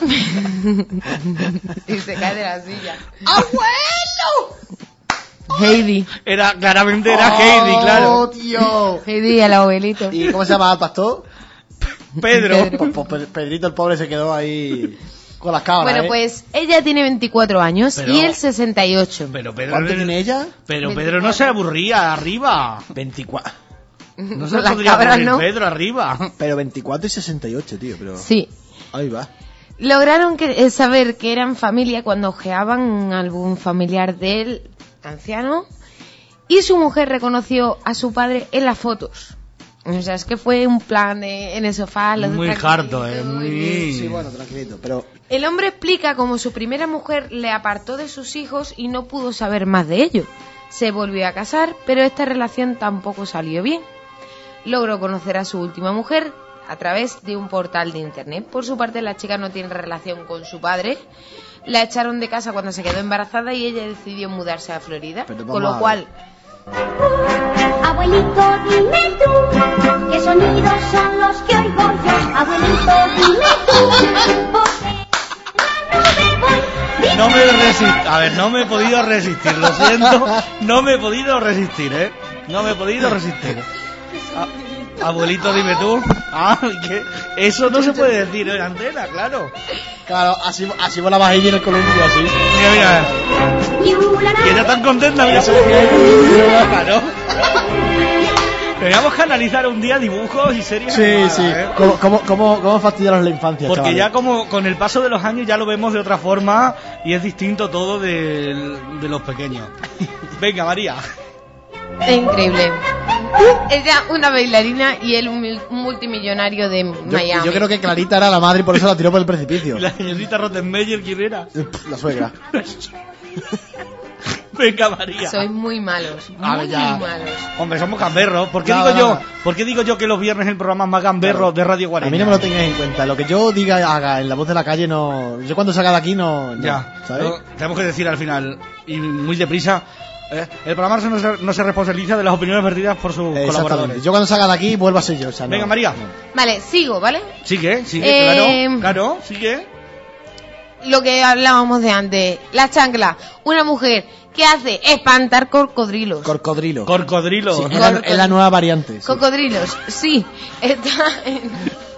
y se cae de la silla. ¡Abuelo! Heidi. Era, claramente era Oh, Heidi, claro. tío. Heidi, el abuelito. ¿Y cómo se llama el pastor? Pedro. Pedro. Pues, pues, Pe- Pedrito el pobre se quedó ahí con las cabras, Bueno, ¿eh? pues ella tiene veinticuatro años Pero- y él sesenta y ocho. Pero Pedro, ¿Cuánto tiene ella? pero Pedro no se aburría arriba. veinticuatro. No se Las podría cabras, aburrir ¿no? Pedro arriba. Pero veinticuatro y sesenta y ocho, tío, pero... Sí. Ahí va. Lograron que, eh, saber que eran familia cuando ojeaban un álbum familiar de él, anciano, y su mujer reconoció a su padre en las fotos. O sea, es que fue un plan de, en el sofá. los dos Muy tranquilitos, harto, eh, muy... Sí, bueno, tranquilito, pero... El hombre explica cómo su primera mujer le apartó de sus hijos y no pudo saber más de ello. Se volvió a casar, pero esta relación tampoco salió bien. Logró conocer a su última mujer a través de un portal de internet. Por su parte, la chica no tiene relación con su padre. La echaron de casa cuando se quedó embarazada y ella decidió mudarse a Florida. Pero vamos Con a lo ver. cual, Abuelito, dime tú, ¿qué sonidos son los que oigo yo? Abuelito, dime tú, porque la nube voy. No me he resistido. A ver, no me he podido resistir, lo siento. No me he podido resistir, ¿eh? No me he podido resistir. A- abuelito, dime tú. Ah, ¿qué? Eso no se puede decir en antena, claro. Claro, así, así volaba ahí en el columpio, así. Mira, mira. Y ella tan contenta, mira. Claro. Teníamos que analizar un día dibujos y series. Sí, animadas, sí. ¿eh? ¿Cómo, cómo, cómo, cómo fastidiaros la infancia, Porque chavales? ya como con el paso de los años ya lo vemos de otra forma y es distinto todo de, de los pequeños. Venga, María. es increíble. Ella, una bailarina, y él, un mil- un multimillonario de Yo, Miami. yo creo que Clarita era la madre y por eso la tiró por el precipicio. Y la señorita Rottenmeier, ¿quién era? La suegra. Venga, María. Sois muy malos. A Muy, ver, ya. muy malos. Hombre, somos gamberros. ¿Por qué No, digo no, yo? no. ¿Por qué digo yo que los viernes el programa más gamberro Claro. de Radio Guardia? A mí no me lo tengáis en cuenta. Lo que yo diga, haga en la voz de la calle, no... Yo cuando salga de aquí, no... no, Ya, ¿sabes? Lo- tenemos que decir al final, y muy deprisa, eh, el programa no se, no se responsabiliza de las opiniones vertidas por sus Exactamente. colaboradores. Yo cuando salga de aquí, vuelvo a ser yo. O sea, no. Venga, María. Vale, sigo, ¿vale? Sigue, sigue, Eh, claro, claro, sigue. Lo que hablábamos de antes. La chancla. Una mujer que hace espantar cocodrilos. Corcodrilo. Corcodrilo. Sí, es, la, es la nueva variante. Sí. Cocodrilos, sí. Está en-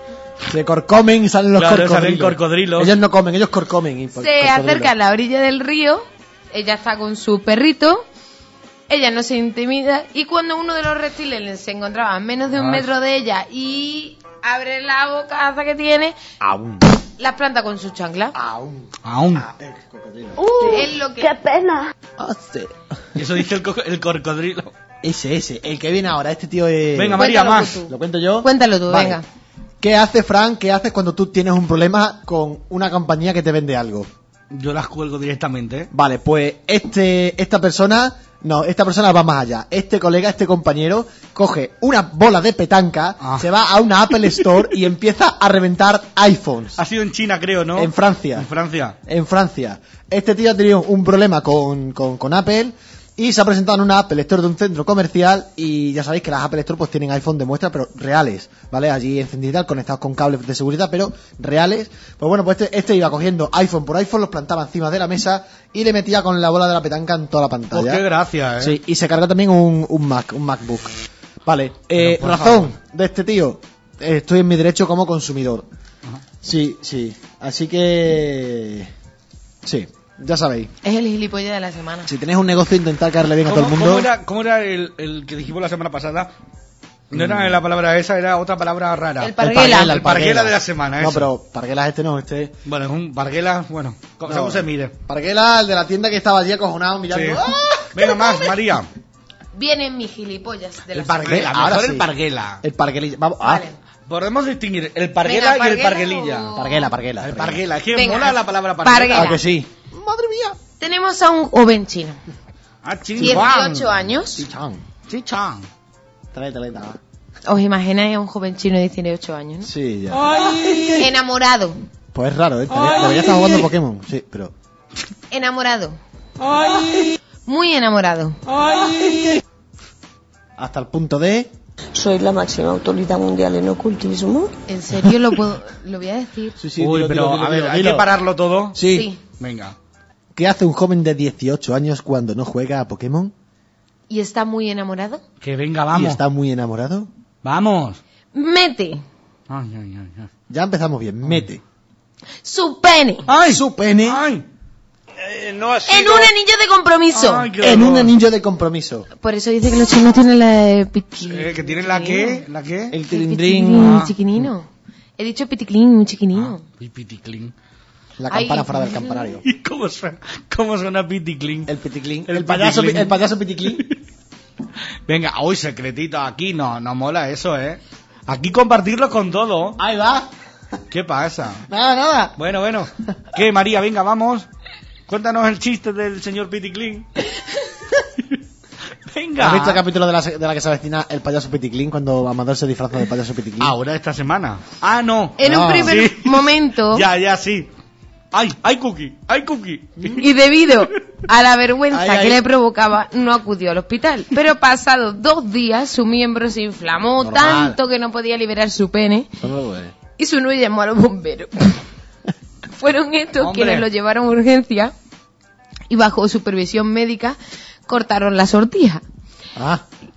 Se corcomen y salen los Claro, corcodrilos. salen corcodrilos. Ellos no comen, ellos corcomen. Y por- Se corcodrilos. acerca a la orilla del río. Ella está con su perrito. Ella no se intimida. Y cuando uno de los reptiles se encontraba a menos de un Ah. metro de ella y abre la bocaza que tiene, Aún. las planta con su chancla. Aún. Aún. Ah, el cocodrilo. es lo que... ¡Qué pena! Hace. Eso dice el, co- el corcodrilo. Ese, ese. El que viene ahora. Este tío es... Venga, María, Cuéntalo más. tú. ¿Lo cuento yo? Cuéntalo tú, Vale. venga. ¿Qué hace, Fran? ¿Qué haces cuando tú tienes un problema con una compañía que te vende algo? Yo las cuelgo directamente. ¿eh? Vale, pues este, esta persona, no, esta persona va más allá. Este colega, este compañero, coge una bola de petanca, Ah. se va a una Apple Store y empieza a reventar iPhones. Ha sido en China, creo, ¿no? En Francia. En Francia. En Francia. Este tío ha tenido un problema con, con, con Apple y se ha presentado en una Apple Store de un centro comercial y ya sabéis que las Apple Store pues tienen iPhone de muestra, pero reales, ¿vale? Allí encendidas, conectados con cables de seguridad, pero reales. Pues bueno, pues este, este iba cogiendo iPhone por iPhone, los plantaba encima de la mesa y le metía con la bola de la petanca en toda la pantalla. Pues qué gracia, ¿eh? Sí, y se carga también un, un Mac, un MacBook. Vale, eh, Pero, por razón favor. de este tío. Eh, estoy en mi derecho como consumidor. Sí, sí. Así que... Sí, ya sabéis. Es el gilipollas de la semana. Si tenéis un negocio, intentar caerle bien a todo ¿Cómo, el mundo. cómo era, cómo era el, el que dijimos la semana pasada? No era la palabra esa, era otra palabra rara. El parguela. El parguela de la semana, No, eso. pero parguela este no, este... Bueno, es un parguela, bueno, como No. según se mire. Parguela, el de la tienda que estaba allí acojonado mirando... Sí. ¡Ah! Venga, más, María. Vienen mis gilipollas de la El parguela, semana. Ahora mejor sí. el parguela. El parguelilla. Vamos, ah, Vale. Podemos distinguir el parguela Venga, y el ¿parguela parguelilla. o- parguela, parguela. El parguela, es que Venga. mola la palabra parguela. Parguela. Ah, que sí. Madre mía. Tenemos a un joven chino. Ah, ching, dieciocho años. Chichán. Chichán. Trae, trae, trae. ¿Os imagináis a un joven chino de dieciocho años? ¿no? Sí, ya. Enamorado. Pues es raro, ¿eh? Debería estar jugando Pokémon. Sí, pero... Enamorado. muy enamorado. Ay. Hasta el punto de... Soy la máxima autoridad mundial en ocultismo. ¿En serio lo puedo, lo voy a decir? Sí, sí, Uy, dilo, pero dilo, dilo, a ver, dilo, ¿hay dilo. que pararlo todo? Sí. Sí. Venga. ¿Qué hace un joven de dieciocho años cuando no juega a Pokémon? ¿Y está muy enamorado? Que venga, vamos. ¿Y está muy enamorado? Vamos. Mete Ay, ay, ay, ay. Ya empezamos bien. Mete su pene ¡Ay! su pene ¡Ay! Eh, no ha en sido... un anillo de compromiso. Ay, qué en horror. un anillo de compromiso. Por eso dice que los chinos tienen la de piti- Eh, ¿Que tienen la qué? ¿La qué? El el tilindrín, piticlín, Ah. muy chiquinino. He dicho piticlín, muy chiquinino. Y piticlin. la Ay. campana fuera del campanario. ¿Y cómo suena, cómo suena piticlin? El piticlín. El El, payaso, piticlín. el payaso piticlín. Venga, hoy secretito aquí, no, no mola eso, ¿eh? Aquí compartirlo con todo. Ahí va. ¿Qué pasa? Nada, nada. Bueno, bueno. ¿Qué, María? Venga, vamos. Cuéntanos el chiste del señor Piticlin. Venga. ¿Has visto el capítulo de la, de la que se avecina el payaso piticlín cuando Amador se disfraza del payaso piticlín? Ahora esta semana. Ah, no. En No. un primer Sí. momento, Ya, ya, sí. ¡Ay, ay, Cookie! ¡Ay, Cookie! y debido a la vergüenza Ay, que ay. le provocaba, no acudió al hospital. Pero pasados dos días, su miembro se inflamó Normal. tanto que no podía liberar su pene Eso no lo puede. y su novia llamó a los bomberos. Fueron estos Hombre. quienes lo llevaron a urgencia y bajo supervisión médica cortaron la sortija. Ah,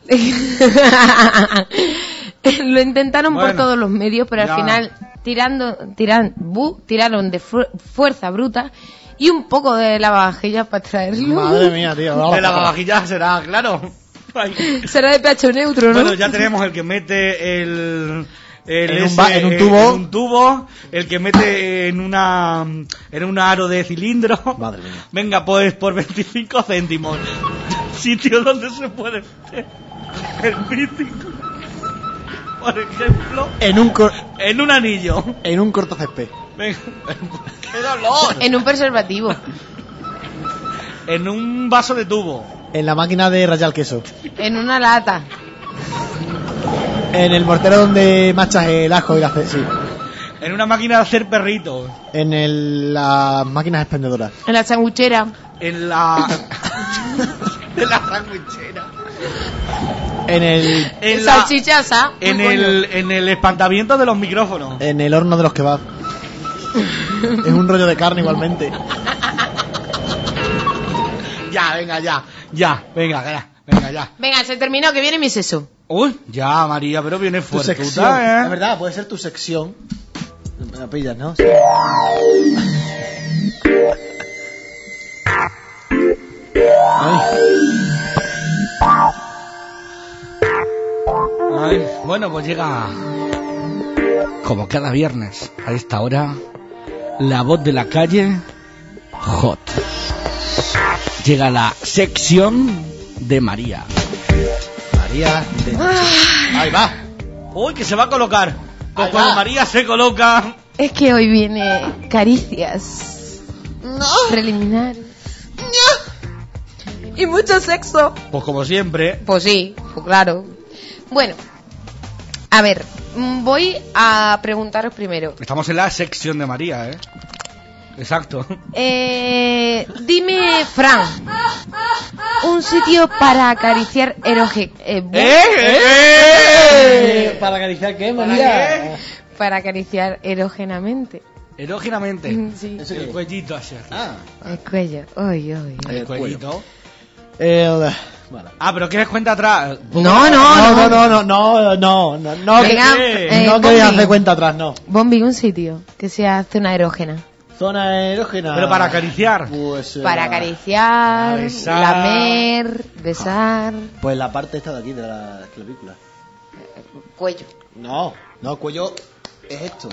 Lo intentaron por Bueno, todos los medios, pero ya. al final tirando, tiran, bu, tiraron de fu- fuerza bruta y un poco de lavavajillas para traerlo. madre mía, tío. vamos De la para atrás. vajilla será, claro. Ay. Será de pecho neutro, ¿no? Bueno, ya tenemos el que mete el... el En un ese, va- en un eh, tubo. en un tubo, el que mete en una en un aro de cilindro. Madre mía. Venga, pues por veinticinco céntimos. Sitio donde se puede meter el mítico. Por ejemplo, En un, cor- en un anillo. en un corto césped. Venga. ¡Qué dolor! En un preservativo. En un vaso de tubo. En la máquina de rallar queso. En una lata. En el mortero donde machas el ajo y la ce- sí. En una máquina de hacer perritos. En el, las máquinas expendedoras. En la sanguchera. En la... en la sandwichera. En el, En la... Salchichasa. En Uy, el, en el espantamiento de los micrófonos. en el horno de los kebabs. Es un rollo de carne igualmente. Ya, venga, ya. Ya, venga, ya. Venga, ya. Venga, se terminó, que viene mi seso. Uy, ya, María, pero viene Tu fuerte. sección. Es verdad, puede ser tu sección. Me la pillas, ¿no? Sí. Ay. Ay, bueno, pues llega, como cada viernes, a esta hora, la voz de la calle, Hot. Llega la sección de María. María. de- Ahí va. Uy, que se va a colocar. Pues Ahí cuando va. María se coloca... Es que hoy viene caricias. No. Preliminares. Y mucho sexo. Pues como siempre... Pues sí, pues claro. Bueno, a ver, mm, voy a preguntaros primero. Estamos en la sección de María, ¿eh? Exacto. Eh, dime, Fran, un sitio para acariciar eroge... eh, bu- ¡Eh! ¡Eh! Eh, ¿Para acariciar qué, ¿Para María? Para acariciar erógenamente. Erógenamente. Mm, sí. ¿Eso El qué? cuellito así. Ah. El cuello. Uy, uy. El el cuellito. El... Bueno. Ah, pero ¿quieres cuenta atrás? No, no, No, no, no, no, no, no, no, no, Venga, que- eh, no queréis Bombi. hacer cuenta atrás, no. Bombi, un sitio que sea zona erógena. Zona erógena. Pero para acariciar. Pues, eh, Para acariciar, besar. lamer, besar, Pues la parte esta de aquí de la clavícula. cuello. No, no, cuello es esto.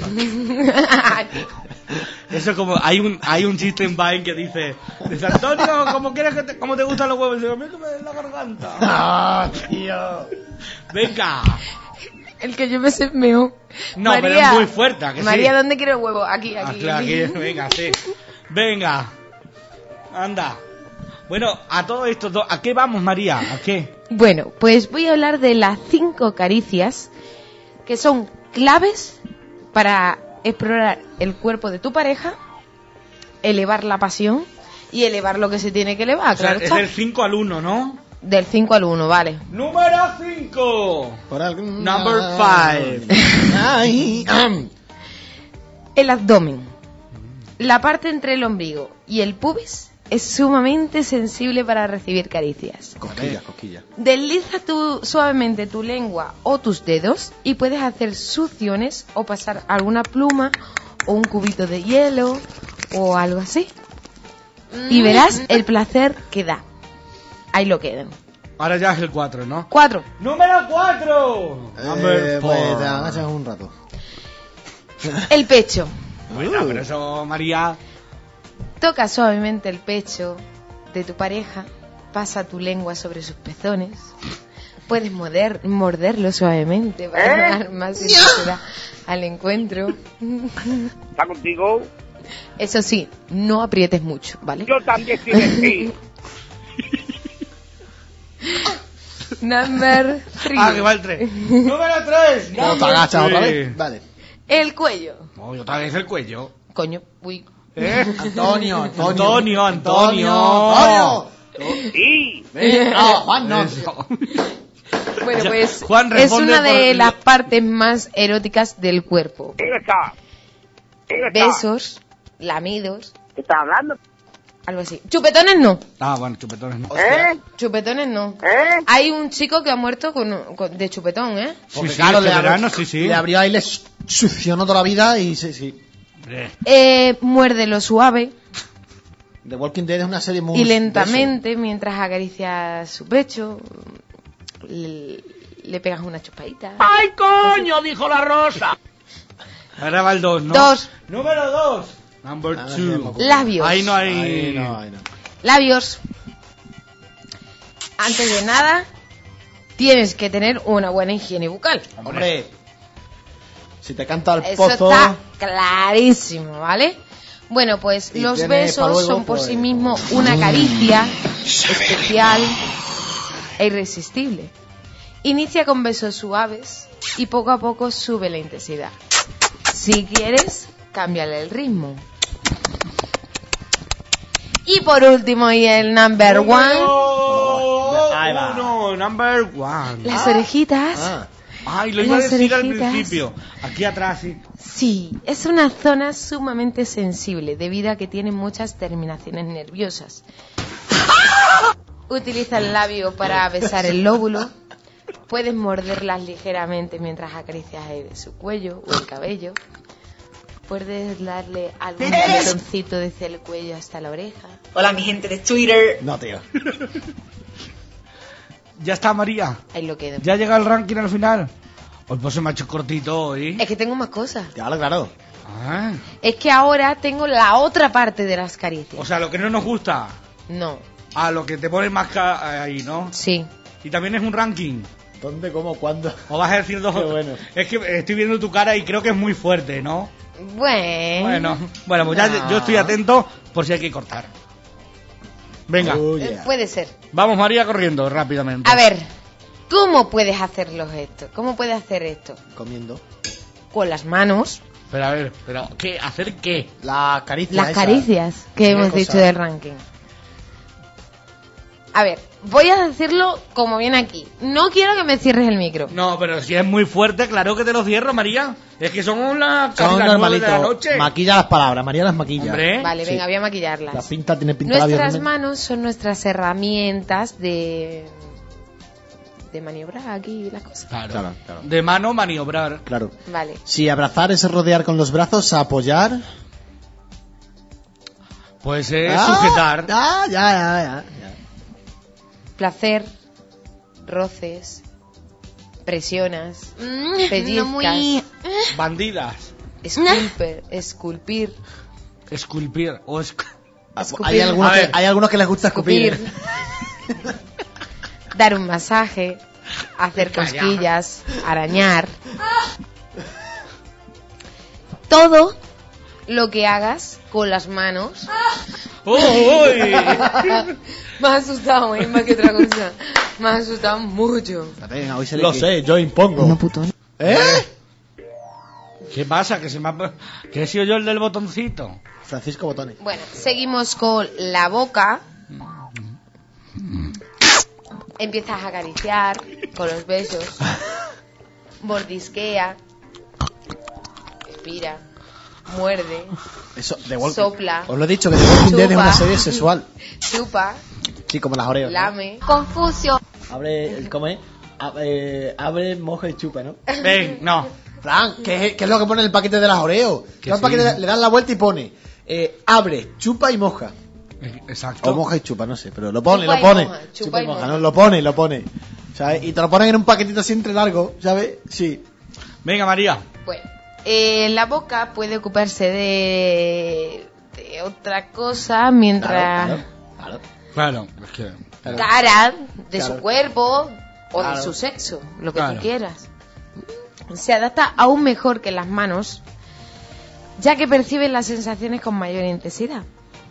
Eso es como, hay un, hay un chiste en Vine que dice, dice Antonio, ¿cómo quieres que te, cómo te gustan los huevos? Y digo, a mí que me den la garganta. ¡Ah, tío! Venga. El que yo me sé meo. No, pero es muy fuerte, ¿a que sí? María, ¿dónde quiero el huevo? Aquí, Ah, aquí. claro, aquí, venga, sí. Venga. Anda. Bueno, a todo esto, do- ¿a qué vamos, María? ¿A qué? Bueno, pues voy a hablar de las cinco caricias que son claves para explorar el cuerpo de tu pareja, elevar la pasión y elevar lo que se tiene que elevar, O sea, claro es está. del cinco al uno, ¿no? Del cinco al uno, vale. Número cinco. Por algún... Number five. Ay, am. El abdomen. La parte entre el ombligo y el pubis es sumamente sensible para recibir caricias. Cosquilla, cosquilla. Desliza tu, suavemente tu lengua o tus dedos y puedes hacer succiones o pasar alguna pluma o un cubito de hielo o algo así. Y verás el placer que da. Ahí lo quedan. Ahora ya es el cuatro, ¿no? Cuatro. ¡Número cuatro! Number Eh, four. pues te agachas un rato. El pecho. Bueno, pero eso, María... Toca suavemente el pecho de tu pareja, pasa tu lengua sobre sus pezones, puedes morder, morderlo suavemente para dar más intensidad al encuentro. ¿Está contigo? Eso sí, no aprietes mucho, ¿vale? Yo también estoy de ti. Number three. Ah, que va el tres. ¡Número tres! Pero te agachas otra vez. Vale. El cuello. Oh, otra vez el cuello. Coño, uy. ¿Eh? Antonio, Antonio, Antonio. Antonio. Sí. No, Juan no. Eso. Bueno, Ya, pues Juan es responde una de por- las partes más eróticas del cuerpo. ¿Quién está? ¿Quién está? Besos, lamidos, ¿Qué estás hablando? algo así. Chupetones no. Ah, bueno, chupetones no. ¿Eh? Chupetones no. ¿Eh? Hay un chico que ha muerto con, con- de chupetón, ¿eh? Porque sí, claro, este le, verano, abrió, sí, sí. le abrió ahí, le succionó toda la vida y sí, sí. Hombre. Eh, muérdelo suave The Walking Dead es una serie muy... y lentamente mientras acaricias su pecho. Le, le pegas una chupadita. ¡Ay, coño! Dijo la rosa. Ahora va el dos, ¿no? Dos. Número dos. Number Ah, two. Labios. Ahí no hay... Ahí no, ahí no. Labios. Antes de nada, tienes que tener una buena higiene bucal. Hombre, si te canta el Eso pozo... está clarísimo, ¿vale? Bueno, pues Y los tiene besos pa' luego, son por pues, sí mismos una caricia especial e irresistible. Inicia con besos suaves y poco a poco sube la intensidad. Si quieres, cámbiale el ritmo. Y por último, y el number one, Ahí va. Uno, number one. las orejitas. Ah, Ay, lo iba a Las decir al orejitas. principio. Aquí atrás, sí. Sí, es una zona sumamente sensible debido a que tiene muchas terminaciones nerviosas. Utiliza el labio para besar el lóbulo. Puedes morderlas ligeramente mientras acaricias el- su cuello o el cabello. Puedes darle algún botoncito desde el cuello hasta la oreja. Hola, mi gente de Twitter. no, tío. Ya está, María. Ahí lo quedo. Ya llega el ranking al final. Hoy pues se me ha hecho cortito hoy. Es que tengo más cosas. Claro, claro. Ah, Es que ahora tengo la otra parte de las caricias. o sea, lo que no nos gusta. No, A lo que te pones más ca- ahí, ¿no? sí. Y también es un ranking. ¿Dónde, cómo, cuándo? O vas a decir dos. Qué bueno. Es que estoy viendo tu cara y creo que es muy fuerte, ¿no? Bueno. Bueno, bueno, pues ya No. yo estoy atento por si hay que cortar. Venga, Oh, Eh, yeah. Puede ser. vamos María corriendo rápidamente. A ver, ¿cómo puedes hacerlo esto? ¿Cómo puedes hacer esto? Comiendo. Con las manos, Pero a ver, pero ¿qué? ¿Hacer qué? La caricia las esa. caricias que Qué hemos cosa. dicho del ranking. A ver, voy a decirlo como viene aquí. No quiero que me cierres el micro. No, pero si es muy fuerte, claro que te lo cierro, María. Es que son las casi Son las nueve de la normalitos. noche. Maquilla las palabras, María las maquilla. Hombre. Vale, Sí. venga, voy a maquillarlas. La pinta tiene pinta labios Nuestras realmente. manos son nuestras herramientas de de maniobrar aquí las cosas. Claro. Claro, claro. De mano maniobrar. Claro. Vale. Si abrazar es rodear con los brazos, apoyar. Pues es Ah, sujetar. Ah, ya, ya, ya, ya. Placer, roces, presionas, Mm, pellizcas, no muy... Bandidas. esculper, esculpir, Esculpir. O esc- escupir, Hay algunos, A que, ver. hay algunos que les gusta escupir. escupir, dar un masaje, hacer Calla. cosquillas, arañar. Todo lo que hagas con las manos. ¡Oh, uy! Me has asustado, ¿eh? Más que otra cosa. Me has asustado mucho. Venga, hoy se le Lo sé, yo impongo. No, puto. ¿Eh? ¿Qué pasa? Que se me ha... que he sido yo el del botoncito. Francisco Botones. Bueno, seguimos con la boca. Empiezas a acariciar con los besos. Mordisquea. Respira. Muerde. Eso, de Walking. Sopla. Os lo he dicho, que The Walking Dead es una Chupa. serie sexual. Chupa. Sí, como las Oreos. Lame. Confucio. Abre, ¿cómo es? A- eh, abre, moja y chupa, ¿no? Ven, no. Fran, ¿qué es, qué es lo que pone en el paquete de las Oreos? Que El sí. paquete le, le dan la vuelta y pone eh, abre, chupa y moja. Exacto. O moja y chupa, no sé, pero lo pone, Chupa lo y pone. moja, chupa Chupa y y moja, moja. no, lo pone, lo pone. ¿Sabes? Y te lo ponen en un paquetito así entre largo, ¿sabes? Sí. Venga, María. Bueno, eh, la boca puede ocuparse de, de otra cosa mientras Claro, claro. Claro, es que... claro. cara de Claro. su cuerpo o Claro. de su sexo, lo que Claro. tú quieras. Se adapta aún mejor que las manos, ya que perciben las sensaciones con mayor intensidad.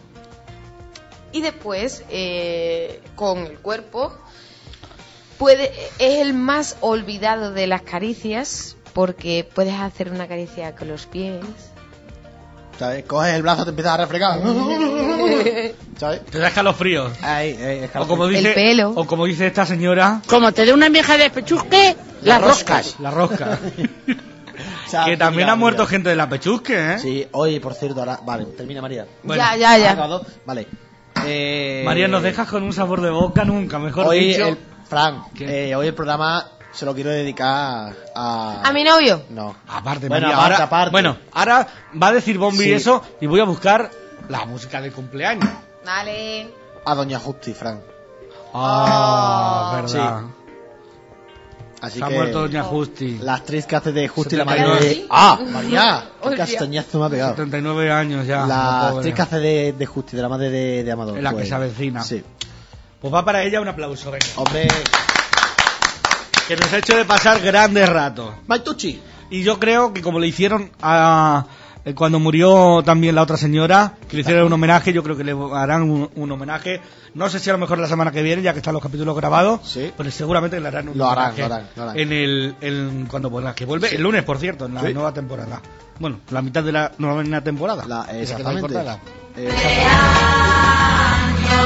Y después, eh, con el cuerpo, puede, es el más olvidado de las caricias, porque puedes hacer una caricia con los pies. ¿Sabes? Coges el brazo, te empiezas a refregar. ¿Sabes? Te da escalofríos. Ahí, ahí, O como dice, El pelo. o como dice esta señora, Como te dé una vieja de pechusque, las roscas. la rosca. O sea, Que también mira, ha muerto mira. gente de la pechusque, ¿eh? Sí, hoy, por cierto, ahora... Vale, termina María. Bueno, ya, ya, ¿Ha ya. acabado? Vale. Eh, María, nos dejas con un sabor de boca nunca, mejor Hoy, dicho. el, Fran, ¿Qué? eh, hoy el programa se lo quiero dedicar a... ¿A mi novio? No. Aparte, Bueno, María, aparte, ahora, aparte. bueno, ahora va a decir Bombi Sí. eso y voy a buscar la música de cumpleaños. Dale. A Doña Justi, Fran. Ah, verdad. Así Se ha que... muerto Doña Justi. La actriz que hace de Justi, la setenta y madre nueve. de... ¡Ah, María! ¡Qué Hostia. castañazo me ha pegado! setenta y nueve años ya. La pobre. actriz que hace de, de Justi, de la madre de, de Amador. Es la pues, que se avecina. Sí. Pues va para ella un aplauso, venga. Hombre... Que nos ha hecho de pasar grandes ratos. Maitucci. Y yo creo que como le hicieron a... eh, cuando murió también la otra señora, que le hicieron un homenaje, yo creo que le harán un, un homenaje. No sé si a lo mejor la semana que viene, ya que están los capítulos grabados, Sí. pero seguramente le harán un Lo harán, homenaje lo harán, lo harán. en el, en, cuando vuelva, que vuelve el lunes, por cierto, en la Sí. nueva temporada. Bueno, la mitad de la nueva temporada. La, Esa que no hay exactamente. cortada. Eh, exactamente.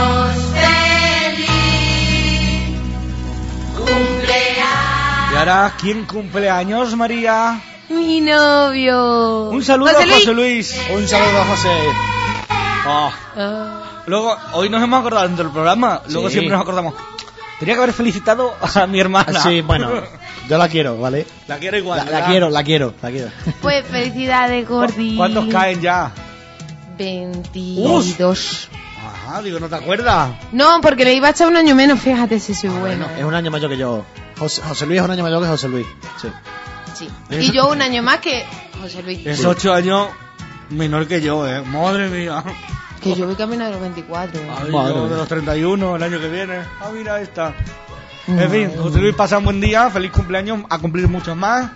Y ahora, ¿quién cumple años, María? Mi novio. Un saludo José a Luis. José Luis. Un saludo a José. Oh. Ah. Luego, hoy nos hemos acordado dentro del programa, luego Sí. siempre nos acordamos. Tenía que haber felicitado a mi hermana. Sí, bueno, yo la quiero, ¿vale? La quiero igual. La, la ¿verdad? quiero, la quiero, la quiero. Pues felicidades, Gordi. ¿Cuántos caen ya? veintidós. Ajá, digo, ¿no te acuerdas? No, porque le iba a echar un año menos, fíjate si soy buena. Es un año mayor que yo. José, José Luis es un año mayor que José Luis. Sí. Sí. Y yo un año más que José Luis. Es ocho años menor que yo, ¿eh? Madre mía. Que yo voy camino de los veinticuatro. Ay, Madre yo mía. de los treinta y uno el año que viene. Ah, mira esta. En fin, José Luis, pasa un buen día, feliz cumpleaños, a cumplir muchos más.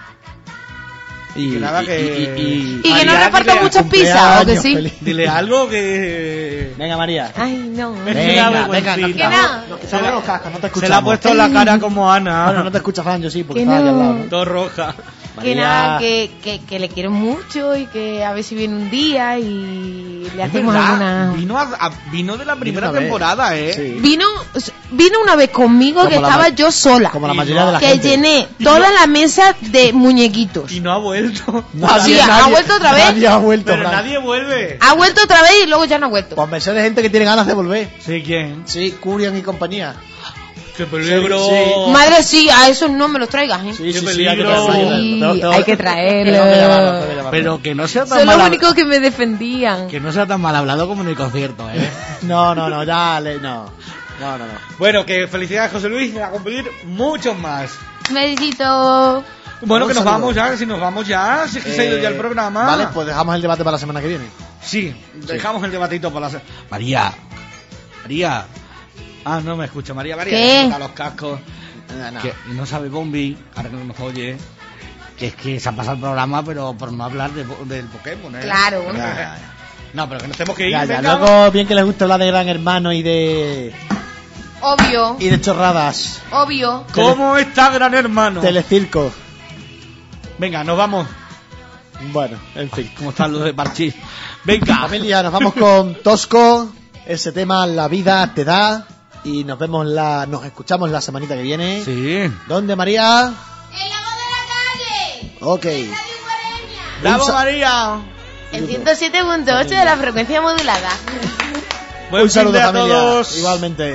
Y, Que nada, y- que- y- y- Y que no María, reparta dile- muchos pizzas, ¿o que cumpleaños, sí? feliz. Dile algo que... Venga, María. Ay, no. Venga, Venga, venga, venga, no, Que nada. nos quitamos los cascos, no te escuchamos. Se le ha puesto la cara como Ana. Bueno, no te escucha Fran, yo sí, porque Que estaba aquí al lado, no. ¿no? Todo roja. Que María. nada, que, que, que le quiero mucho y que a ver si viene un día y le Es hacemos verdad, alguna... Vino, a- a- vino de la primera una vez. temporada, ¿eh? Sí. Vino, vino una vez conmigo Como que la estaba ma- yo sola. Como la Y mayoría no- de la Que gente. llené toda la mesa de muñequitos. Y no ha vuelto. Sí, ha vuelto otra vez. Nadie ha vuelto, Pero Fran. nadie vuelve. Ha vuelto otra vez y luego ya no ha vuelto. Pues me sé de gente que tiene ganas de volver. Sí, ¿quién? Sí, Curian y compañía. ¡Qué peligro! Sí, sí. Madre, sí, a esos no me los traigas, ¿eh? Sí, Qué sí, sí, peligro. hay que traerlo. Sí, Tengo- tengo- hay que tengo que llamarlo, tengo que traerlo. llamarlo. Pero que no sea tan Son mal los hab- únicos que me defendían. que no sea tan mal hablado como en el concierto, ¿eh? No, no, no, ya le... No, no, no, no. Bueno, que felicidades, José Luis, a cumplir muchos más. Besito. Bueno, Un que nos saludo. vamos ya, si nos vamos ya, si es que se ha ido Eh, ya el programa. Vale, pues dejamos el debate para la semana que viene. Sí, dejamos el debatito para la... se- María, María. Ah, no me escucha, María, María. ¿Qué? que quita los cascos. Nada, nada. Que no sabe Bombi, ahora que no nos oye, que es que se ha pasado el programa, pero por no hablar de, del Pokémon, ¿eh? Claro. Ya, ya, ya. No, pero que nos tenemos que ir, Ya, ya. venga. Luego, bien que les gusta hablar de Gran Hermano y de... Obvio, Y de chorradas. obvio. ¿Cómo está Gran Hermano? Telecirco. Venga, nos vamos. Bueno, en fin. ¿Cómo están los de Parchís? Venga. Familia, nos vamos con Tosco. Ese tema, La vida te da. Y nos vemos la, nos escuchamos la semanita que viene. Sí. ¿Dónde, María? ¡En la voz de la calle! Ok. ¡Bravo, sa- María! El ciento siete punto ocho de la frecuencia modulada. Buen Un saludo, fin de a familia. todos. Igualmente.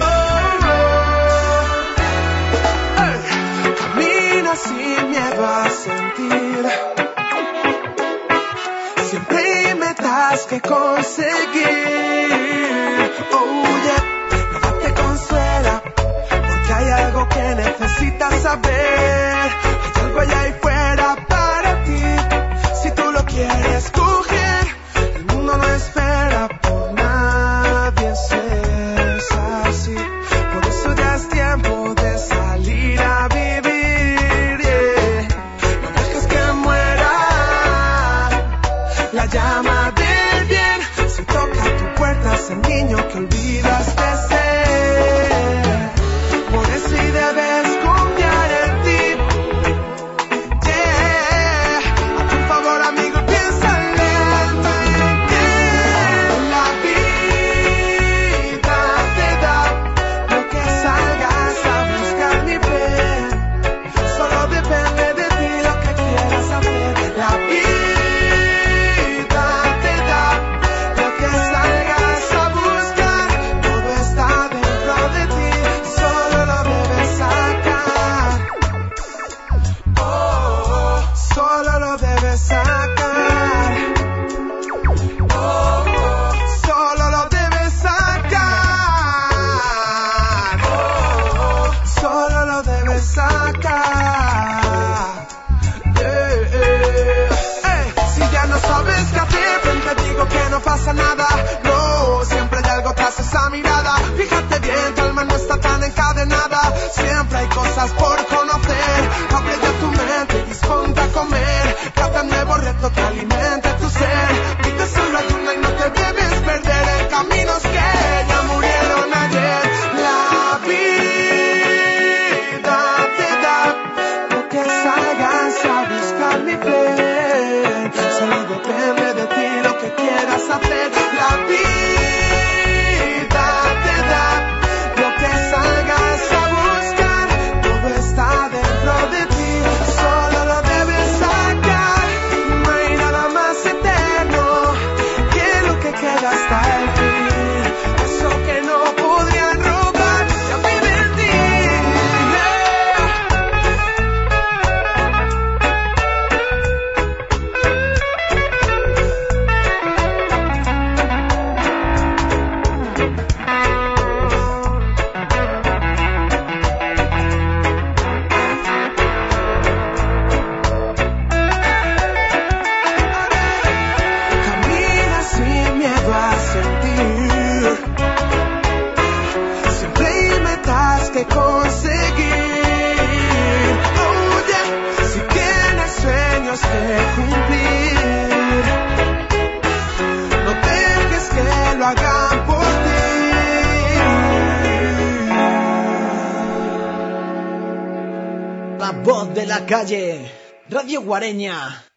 Camina sin miedo a sentir. Siempre hay metas que conseguir. Oh yeah, nada te consuela, porque hay algo que necesitas saber. Hay algo allá afuera para ti, si tú lo quieres coger. El mundo no espera por nadie, si es así. Por eso ya es tiempo de salir a vivir, yeah. No dejes que muera la llama del bien. Si toca tu puerta ese niño que olvidaste ser. Por eso y debes confiar en ti, yeah. Hazte un favor, amigo, piensa lento en que la vida te da lo que salgas a buscar, mi bien. Solo depende de ti lo que quieras hacer. La vida te da lo que salgas a buscar. Todo está dentro de ti, solo lo debes sacar. Oh, solo lo debes sacar. Oh, solo lo debes sacar. Oh, solo lo debes sacar. Yeah, yeah. Ey, si ya no sabes qué hacer, ven, te digo que no pasa nada. No, siempre hay algo tras esa mirada. Fíjate bien, tu alma no está tan encadenada. Siempre hay cosas por conocer. Abre ya tu mente y disponte a comer. Cada nuevo reto que alimente tu ser. Vida solo hay una y no te debes perder en caminos que ya murieron ayer. La vida te da lo que salgas a buscar, mi fe. Solo depende de ti lo que quieras hacer. La vida te da lo que salgas a buscar. Todo está dentro de ti, solo lo debes sacar. No hay nada más eterno que lo que queda hasta el fin. Eso que no podrían robar, ya vive en ti. Camina sin miedo a sentir. Siempre hay metas que conseguir. Oh yeah, si tienes sueños que cumplir, no dejes que lo hagan por ti. La voz de la calle, Radio Guareña.